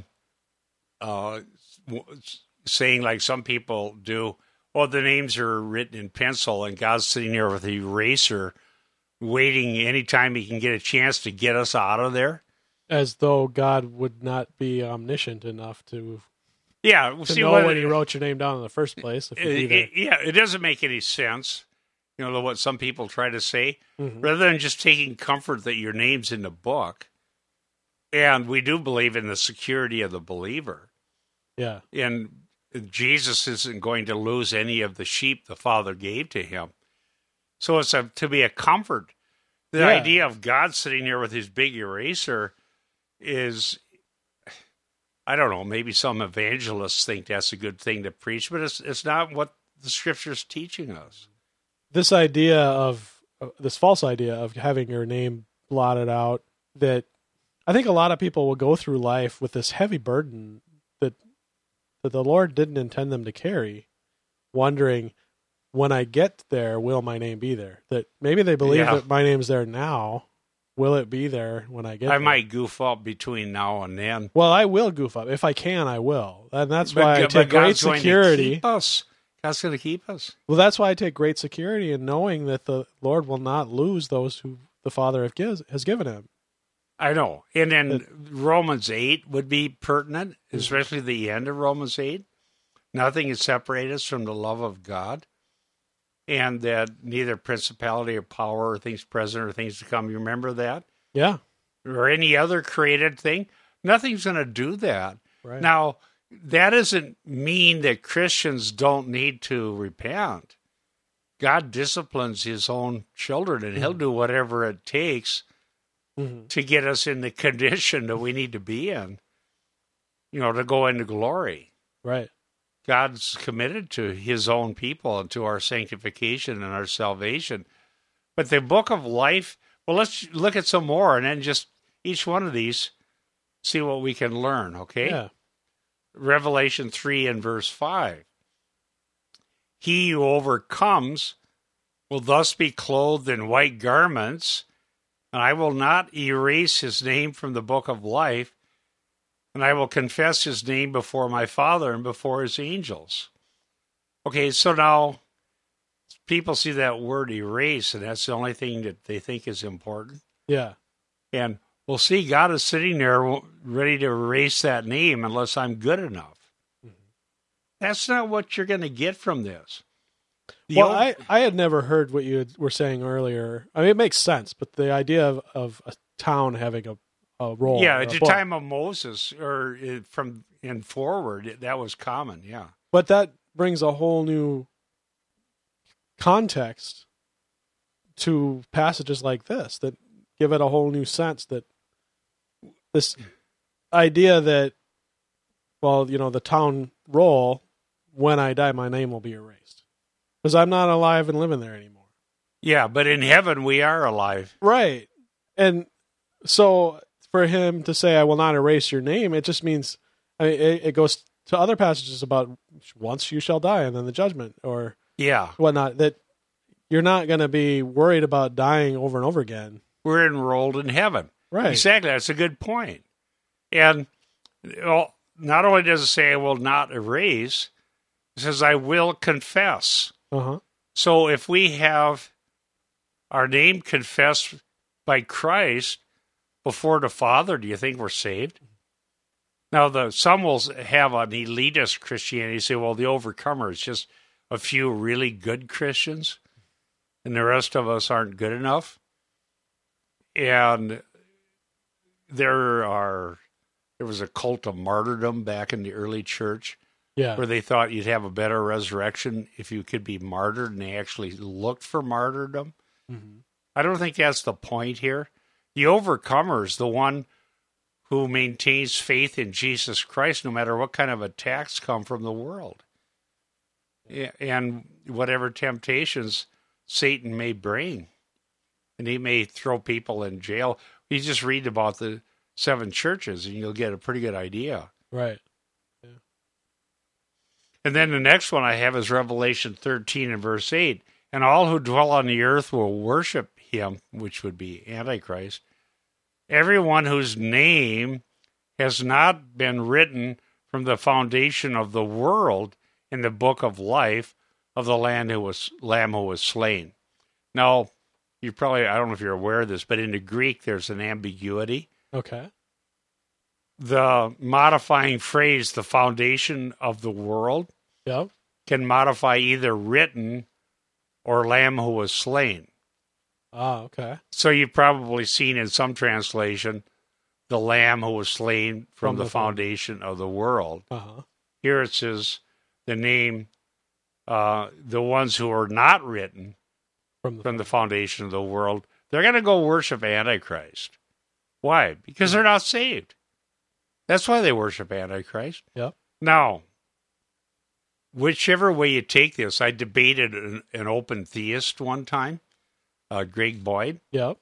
saying like some people do, well, the names are written in pencil and God's sitting there with an eraser waiting anytime he can get a chance to get us out of there. As though God would not be omniscient enough to know when he wrote your name down in the first place. It doesn't make any sense, what some people try to say. Rather than just taking comfort that your name's in the book, and we do believe in the security of the believer. Yeah. And Jesus isn't going to lose any of the sheep the Father gave to him. So it's to be a comfort. The idea of God sitting there with his big eraser is, I don't know, maybe some evangelists think that's a good thing to preach, but it's not what the Scripture's teaching us. This false idea of having your name blotted out, that I think a lot of people will go through life with this heavy burden that the Lord didn't intend them to carry, wondering, when I get there, will my name be there? That maybe they believe that my name's there now. Will it be there when I get there? I might goof up between now and then. Well, I will goof up. If I can, I will. And that's why I take great security. God's going to keep us. Well, that's why I take great security in knowing that the Lord will not lose those who the Father has given him. I know. And then Romans 8 would be pertinent, especially the end of Romans 8. Nothing can separate us from the love of God. And that neither principality or power or things present or things to come, you remember that? Yeah. Or any other created thing. Nothing's going to do that. Right. Now, that doesn't mean that Christians don't need to repent. God disciplines his own children, and he'll do whatever it takes to get us in the condition that we need to be in, to go into glory. Right. God's committed to his own people and to our sanctification and our salvation. But the book of life, well, let's look at some more and then just each one of these, see what we can learn, okay? Yeah. Revelation 3 and verse 5. He who overcomes will thus be clothed in white garments, and I will not erase his name from the book of life, and I will confess his name before my Father and before his angels. Okay, so now people see that word erase, and that's the only thing that they think is important. Yeah. And we'll see, God is sitting there ready to erase that name unless I'm good enough. That's not what you're going to get from this. I had never heard what you were saying earlier. I mean, it makes sense, but the idea of a town having a role. Yeah, at the time of Moses or from and forward, that was common, yeah. But that brings a whole new context to passages like this that give it a whole new sense, that this idea that, well, the town role, when I die, my name will be erased. Because I'm not alive and living there anymore. Yeah, but in heaven we are alive. Right. And so for him to say, I will not erase your name, it just means, it goes to other passages about once you shall die and then the judgment or whatnot, that you're not going to be worried about dying over and over again. We're enrolled in heaven. Right. Exactly. That's a good point. And not only does it say I will not erase, it says I will confess. Uh-huh. So if we have our name confessed by Christ before the Father, do you think we're saved? Now, some will have an elitist Christianity, say, well, the overcomer is just a few really good Christians. and the rest of us aren't good enough. And there was a cult of martyrdom back in the early church Yeah. where they thought you'd have a better resurrection if you could be martyred, and they actually looked for martyrdom. Mm-hmm. I don't think that's the point here. The overcomer is the one who maintains faith in Jesus Christ no matter what kind of attacks come from the world. And whatever temptations Satan may bring. And he may throw people in jail. You just read about the 7 churches and you'll get a pretty good idea. Right. And then the next one I have is Revelation 13 and verse 8. And all who dwell on the earth will worship him, which would be Antichrist. Everyone whose name has not been written from the foundation of the world in the book of life of the Lamb who was slain. Now, I don't know if you're aware of this, but in the Greek there's an ambiguity. Okay. The modifying phrase, the foundation of the world, Yep. can modify either written or Lamb who was slain. Ah, okay. So you've probably seen in some translation, the Lamb who was slain from the foundation of the world. Uh-huh. Here it says the name, the ones who are not written from the foundation of the world, they're going to go worship Antichrist. Why? Because they're not saved. That's why they worship Antichrist. Yep. Now, whichever way you take this, I debated an open theist one time, Greg Boyd. Yep.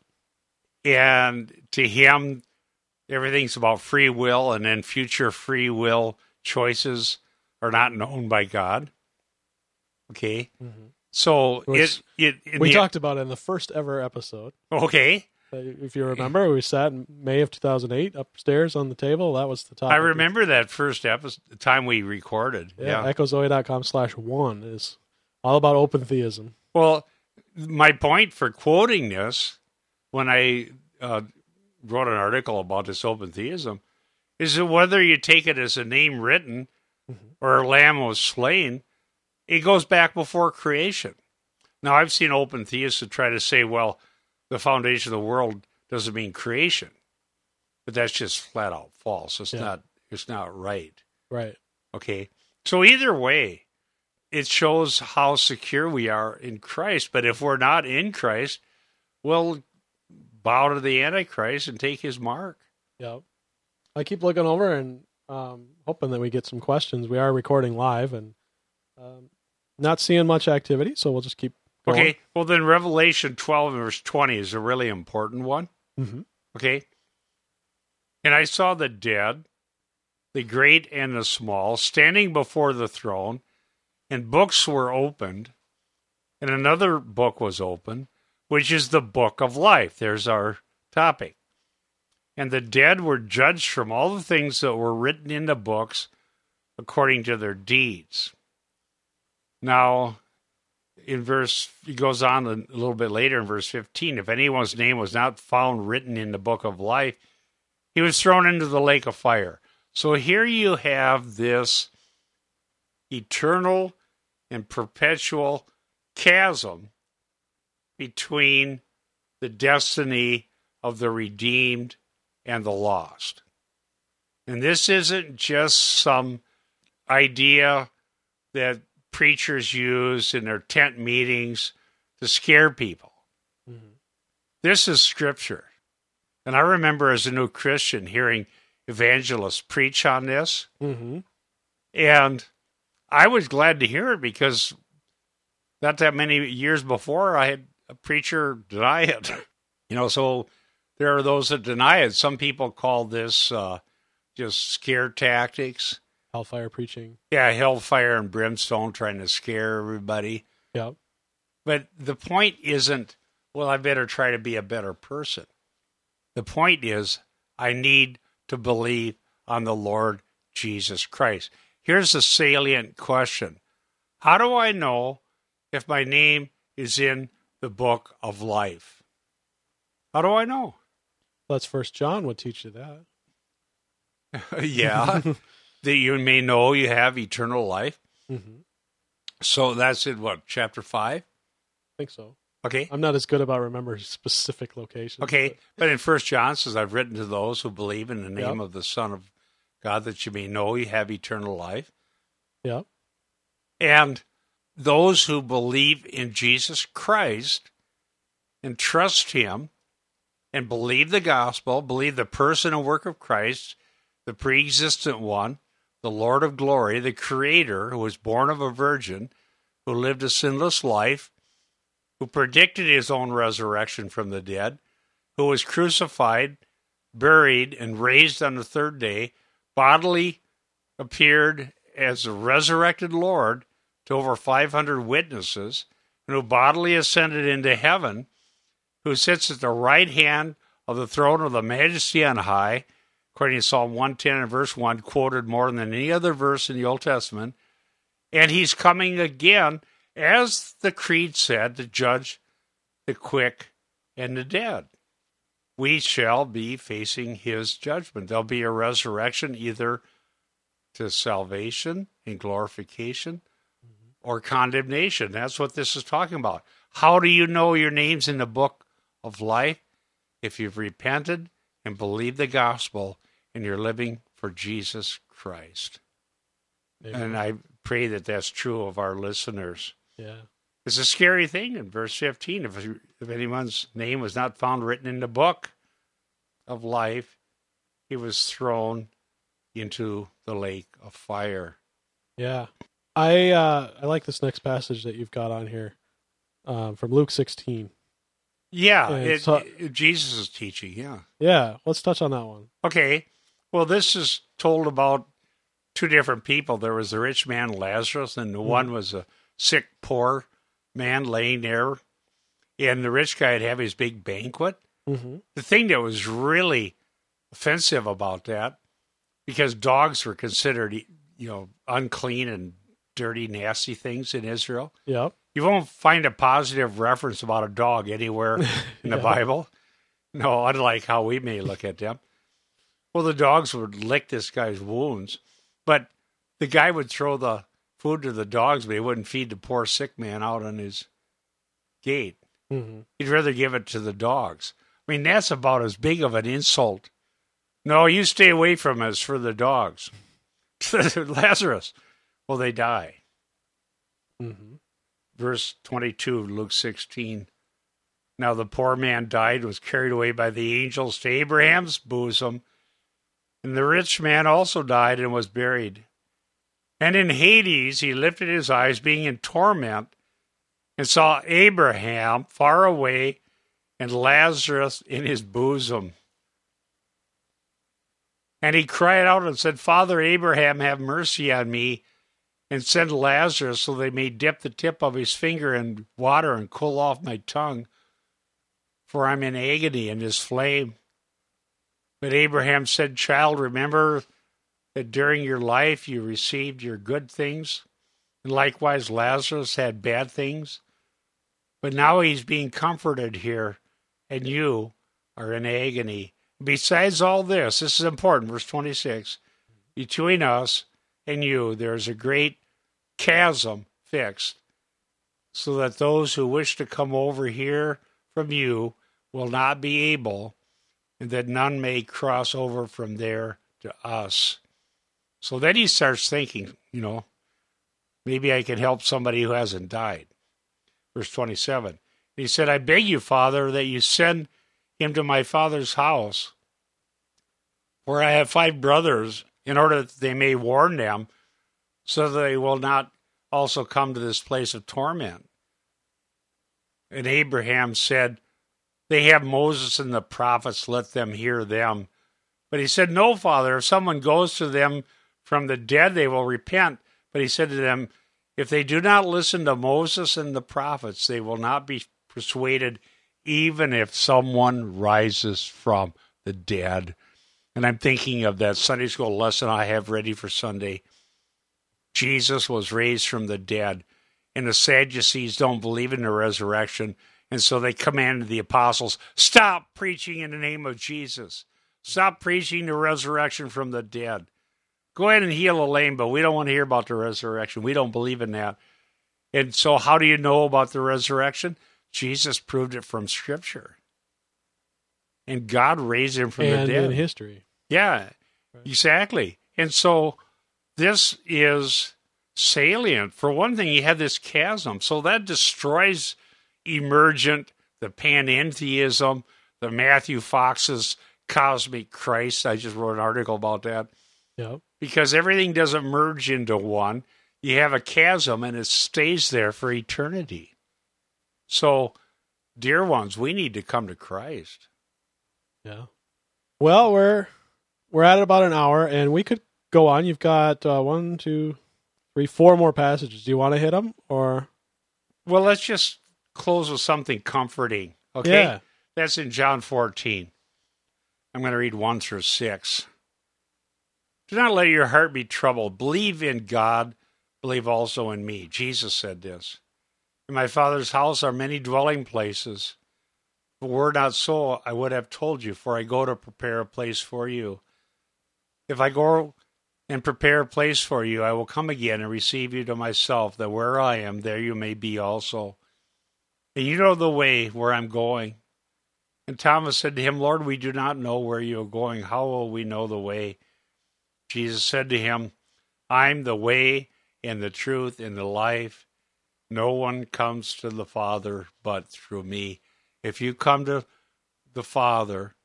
And to him, everything's about free will, and then future free will choices are not known by God. Okay? Mm-hmm. So we talked about it in the first ever episode. Okay. If you remember, we sat in May of 2008 upstairs on the table. That was the topic. I remember that first episode, the time we recorded. Yeah. echozoe.com/1 is all about open theism. Well, my point for quoting this, when I wrote an article about this open theism, is that whether you take it as a name written or a lamb was slain, it goes back before creation. Now, I've seen open theists that try to say, well, the foundation of the world doesn't mean creation, but that's just flat out false. It's not right. Right. Okay. So either way, it shows how secure we are in Christ. But if we're not in Christ, we'll bow to the Antichrist and take his mark. Yep. I keep looking over and hoping that we get some questions. We are recording live and not seeing much activity, so we'll just keep going. Okay. Well, then Revelation 12 verse 20 is a really important one. Mm-hmm. Okay. And I saw the dead, the great and the small, standing before the throne, and books were opened, and another book was opened, which is the book of life. There's our topic. And the dead were judged from all the things that were written in the books according to their deeds. Now, it goes on a little bit later in verse 15. If anyone's name was not found written in the book of life, he was thrown into the lake of fire. So here you have this eternal and perpetual chasm between the destiny of the redeemed and the lost. And this isn't just some idea that preachers use in their tent meetings to scare people. Mm-hmm. This is Scripture. And I remember as a new Christian hearing evangelists preach on this. Mm-hmm. And I was glad to hear it because not that many years before I had a preacher deny it. So there are those that deny it. Some people call this just scare tactics. Hellfire preaching. Yeah, hellfire and brimstone trying to scare everybody. Yep. But the point isn't, well, I better try to be a better person. The point is, I need to believe on the Lord Jesus Christ. Here's the salient question. How do I know if my name is in the book of life? How do I know? That's 1 John would teach you that. Yeah. That you may know you have eternal life. Mm-hmm. So that's in what, chapter 5? I think so. Okay. I'm not as good about remembering specific locations. Okay. But in 1 John says, I've written to those who believe in the name Yep. of the Son of God that you may know you have eternal life. Yeah. And those who believe in Jesus Christ and trust him and believe the gospel, believe the person and work of Christ, the pre-existent one, the Lord of glory, the Creator, who was born of a virgin, who lived a sinless life, who predicted his own resurrection from the dead, who was crucified, buried, and raised on the third day, bodily appeared as the resurrected Lord to over 500 witnesses, and who bodily ascended into heaven, who sits at the right hand of the throne of the Majesty on high, according to Psalm 110 and verse 1, quoted more than any other verse in the Old Testament. And he's coming again, as the Creed said, to judge the quick and the dead. We shall be facing his judgment. There'll be a resurrection either to salvation and glorification or condemnation. That's what this is talking about. How do you know your name's in the book of life? If you've repented and believed the gospel and you're living for Jesus Christ. Amen. And I pray that that's true of our listeners. Yeah. It's a scary thing in verse 15. If anyone's name was not found written in the book of life, he was thrown into the lake of fire. Yeah. I like this next passage that you've got on here from Luke 16. Yeah, And Jesus is teaching, yeah. Yeah, let's touch on that one. Okay, well, this is told about two different people. There was the rich man, Lazarus, and the one was a sick, poor man laying there. And the rich guy would have his big banquet. Mm-hmm. The thing that was really offensive about that, because dogs were considered, unclean and dirty, nasty things in Israel. Yep. You won't find a positive reference about a dog anywhere in the Bible. No, unlike how we may look at them. Well, the dogs would lick this guy's wounds, but the guy would throw the food to the dogs, but he wouldn't feed the poor sick man out on his gate. Mm-hmm. He'd rather give it to the dogs. I mean, that's about as big of an insult. No, you stay away from us for the dogs. Lazarus. Well, they die. Mm-hmm. Verse 22, Luke 16. Now the poor man died, was carried away by the angels to Abraham's bosom. And the rich man also died and was buried. And in Hades he lifted his eyes, being in torment, and saw Abraham far away and Lazarus in his bosom. And he cried out and said, Father Abraham, have mercy on me, and send Lazarus so they may dip the tip of his finger in water and cool off my tongue, for I'm in agony in this flame. But Abraham said, Child, remember that during your life you received your good things, and likewise Lazarus had bad things. But now he's being comforted here, and you are in agony. Besides all this is important, verse 26, between us and you there is a great chasm fixed, so that those who wish to come over here from you will not be able, and that none may cross over from there to us. So then he starts thinking, maybe I can help somebody who hasn't died. Verse 27, he said, I beg you, Father, that you send him to my father's house, where I have 5 brothers, in order that they may warn them, so that they will not also come to this place of torment. And Abraham said, they have Moses and the prophets, let them hear them. But he said, no, Father, if someone goes to them from the dead, they will repent. But he said to them, if they do not listen to Moses and the prophets, they will not be persuaded, even if someone rises from the dead. And I'm thinking of that Sunday school lesson I have ready for Sunday. Jesus was raised from the dead, and the Sadducees don't believe in the resurrection, and so they commanded the apostles, stop preaching in the name of Jesus. Stop preaching the resurrection from the dead. Go ahead and heal a lame, but we don't want to hear about the resurrection. We don't believe in that. And so how do you know about the resurrection? Jesus proved it from Scripture. And God raised him from and the dead. in history. Yeah, exactly. And so this is salient. For one thing, he had this chasm. So that destroys emergent, the panentheism, the Matthew Fox's cosmic Christ. I just wrote an article about that. Yep. Because everything doesn't merge into one. You have a chasm and it stays there for eternity. So, dear ones, we need to come to Christ. Yeah. Well, we're at about an hour, and we could go on. You've got 1, 2, 3, 4 more passages. Do you want to hit them, or? Well, let's just close with something comforting. Okay? Yeah. That's in John 14. I'm going to read 1 through 6. Do not let your heart be troubled. Believe in God. Believe also in me. Jesus said this. In my Father's house are many dwelling places. If it were not so, I would have told you, for I go to prepare a place for you. If I go and prepare a place for you, I will come again and receive you to myself, that where I am, there you may be also. And you know the way where I'm going. And Thomas said to him, Lord, we do not know where you are going. How will we know the way? Jesus said to him, I'm the way and the truth and the life. No one comes to the Father but through me. If you come to the Father,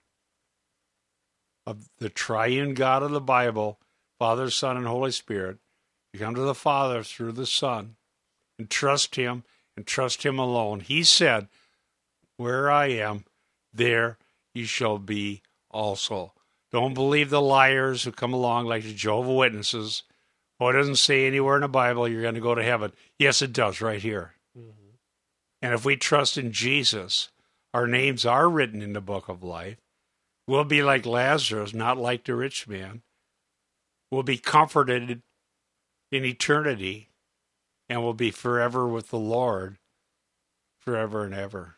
of the triune God of the Bible, Father, Son, and Holy Spirit, you come to the Father through the Son and trust Him alone. He said, where I am, there you shall be also. Don't believe the liars who come along like the Jehovah's Witnesses. Oh, it doesn't say anywhere in the Bible you're going to go to heaven. Yes, it does, right here. Mm-hmm. And if we trust in Jesus, our names are written in the book of life. We'll be like Lazarus, not like the rich man. We'll be comforted in eternity, and we'll be forever with the Lord, forever and ever.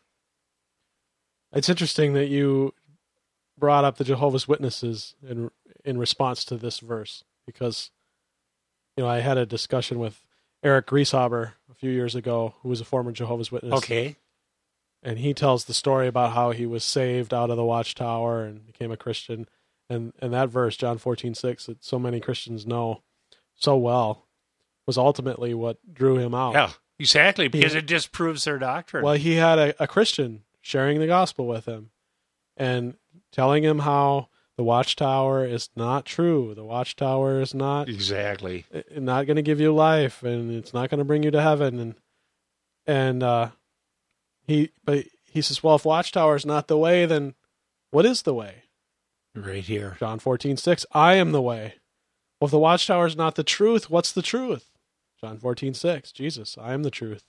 It's interesting that you brought up the Jehovah's Witnesses in response to this verse, because I had a discussion with Eric Grieshaber a few years ago, who was a former Jehovah's Witness. Okay. And he tells the story about how he was saved out of the Watchtower and became a Christian. And that verse, John 14:6, that so many Christians know so well, was ultimately what drew him out. Yeah, exactly, because it disproves their doctrine. Well, he had a Christian sharing the gospel with him and telling him how the Watchtower is not true. The Watchtower is not exactly not going to give you life, and it's not going to bring you to heaven. And he says, well, if Watchtower is not the way, then what is the way? Right here, John 14:6. I am the way. Well, if the Watchtower is not the truth, what's the truth? John 14:6. Jesus, I am the truth.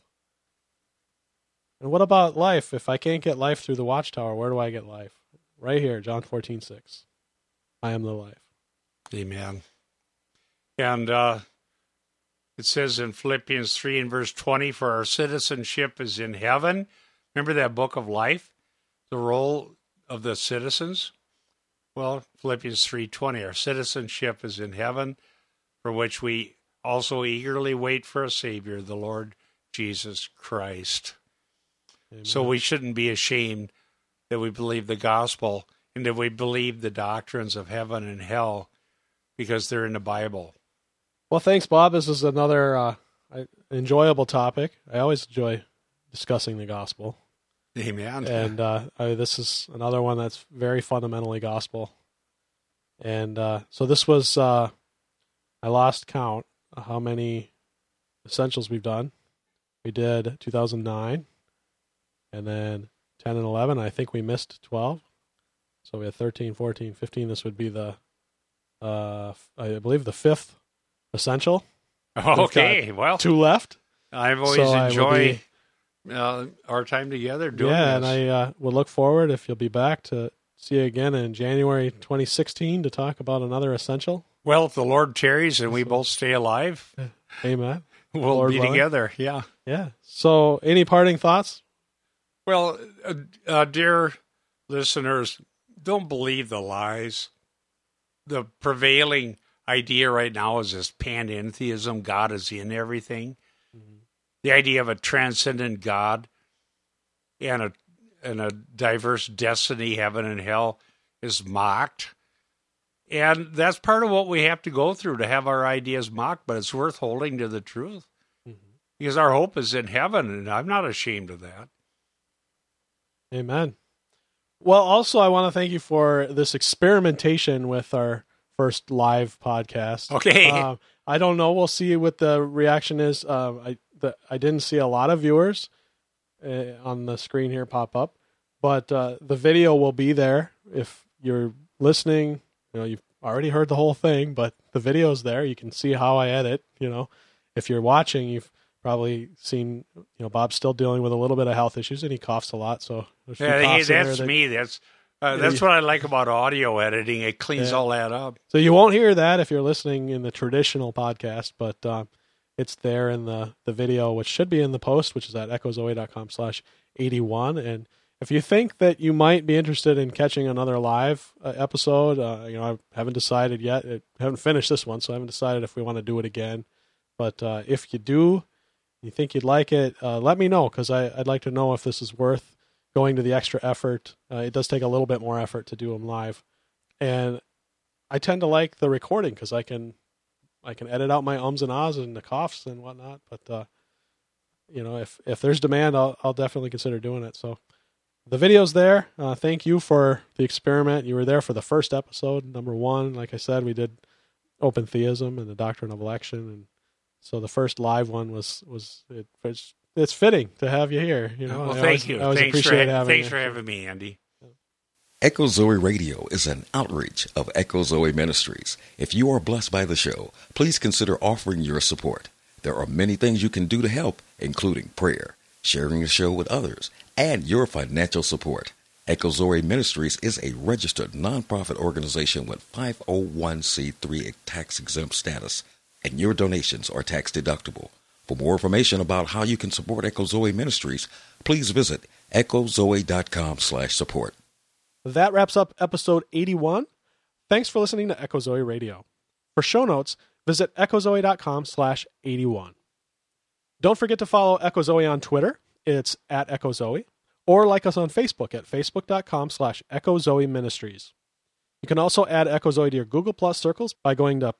And what about life? If I can't get life through the Watchtower, where do I get life? Right here, John 14:6. I am the life. Amen. And it says in Philippians 3 and verse 20, for our citizenship is in heaven. Remember that book of life? The role of the citizens? Well, Philippians 3:20, our citizenship is in heaven, for which we also eagerly wait for a Savior, the Lord Jesus Christ. Amen. So we shouldn't be ashamed that we believe the gospel and that we believe the doctrines of heaven and hell, because they're in the Bible. Well, thanks, Bob. This is another enjoyable topic. I always enjoy discussing the gospel. Amen. And this is another one that's very fundamentally gospel. And so this was, I lost count how many essentials we've done. We did 2009, and then 10 and 11. I think we missed 12. So we had 13, 14, 15. This would be the, I believe, the fifth essential. Okay, well, 2 left. I've always enjoyed our time together doing this. Yeah, and I will look forward, if you'll be back, to see you again in January 2016 to talk about another essential. Well, if the Lord tarries and we both stay alive, amen, we'll Lord be willing. together. Yeah. Yeah. So, any parting thoughts? Well, dear listeners, don't believe the lies. The prevailing idea right now is this panentheism. God is in everything. Mm-hmm. The idea of a transcendent God. and a diverse destiny, heaven and hell, is mocked. And that's part of what we have to go through to have our ideas mocked, but it's worth holding to the truth. Because our hope is in heaven, and I'm not ashamed of that. Amen. Well, also, I want to thank you for this experimentation with our first live podcast. Okay. I don't know. We'll see what the reaction is. I didn't see a lot of viewers on the screen here pop up, but the video will be there. If you're listening, you've already heard the whole thing, but the video's there. You can see how I edit. If you're watching, you've probably seen, Bob's still dealing with a little bit of health issues, and he coughs a lot. So that's me. That's what I like about audio editing. It cleans all that up. So you won't hear that if you're listening in the traditional podcast, but it's there in the video, which should be in the post, which is at echozoe.com/81. And if you think that you might be interested in catching another live episode, I haven't decided yet. I haven't finished this one, so I haven't decided if we want to do it again. But if you do, you think you'd like it, let me know, because I'd like to know if this is worth going to the extra effort. It does take a little bit more effort to do them live. And I tend to like the recording because I can edit out my ums and ahs and the coughs and whatnot. But, if there's demand, I'll definitely consider doing it. So the video's there. Thank you for the experiment. You were there for the first episode, number 1. Like I said, we did open theism and the doctrine of election. And so the first live one it's fitting to have you here. Well, thank you. I always appreciate having you. Thanks for having me, Andy. Echo Zoe Radio is an outreach of Echo Zoe Ministries. If you are blessed by the show, please consider offering your support. There are many things you can do to help, including prayer, sharing the show with others, and your financial support. Echo Zoe Ministries is a registered nonprofit organization with 501c3 tax-exempt status, and your donations are tax-deductible. For more information about how you can support Echo Zoe Ministries, please visit echozoe.com/support. That wraps up episode 81. Thanks for listening to Echo Zoe Radio. For show notes, visit echozoe.com/81. Don't forget to follow Echo Zoe on Twitter. It's at Echo Zoe. Or like us on Facebook at facebook.com/echozoe ministries. You can also add Echo Zoe to your Google Plus circles by going to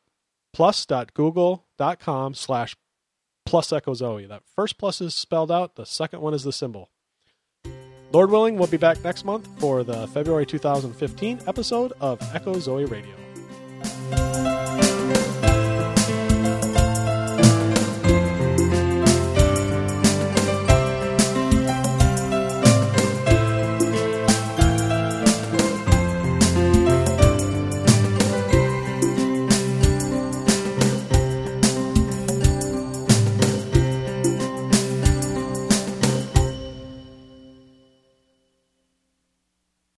plus.google.com/+echozoe. That first plus is spelled out. The second one is the symbol. Lord willing, we'll be back next month for the February 2015 episode of Echo Zoe Radio.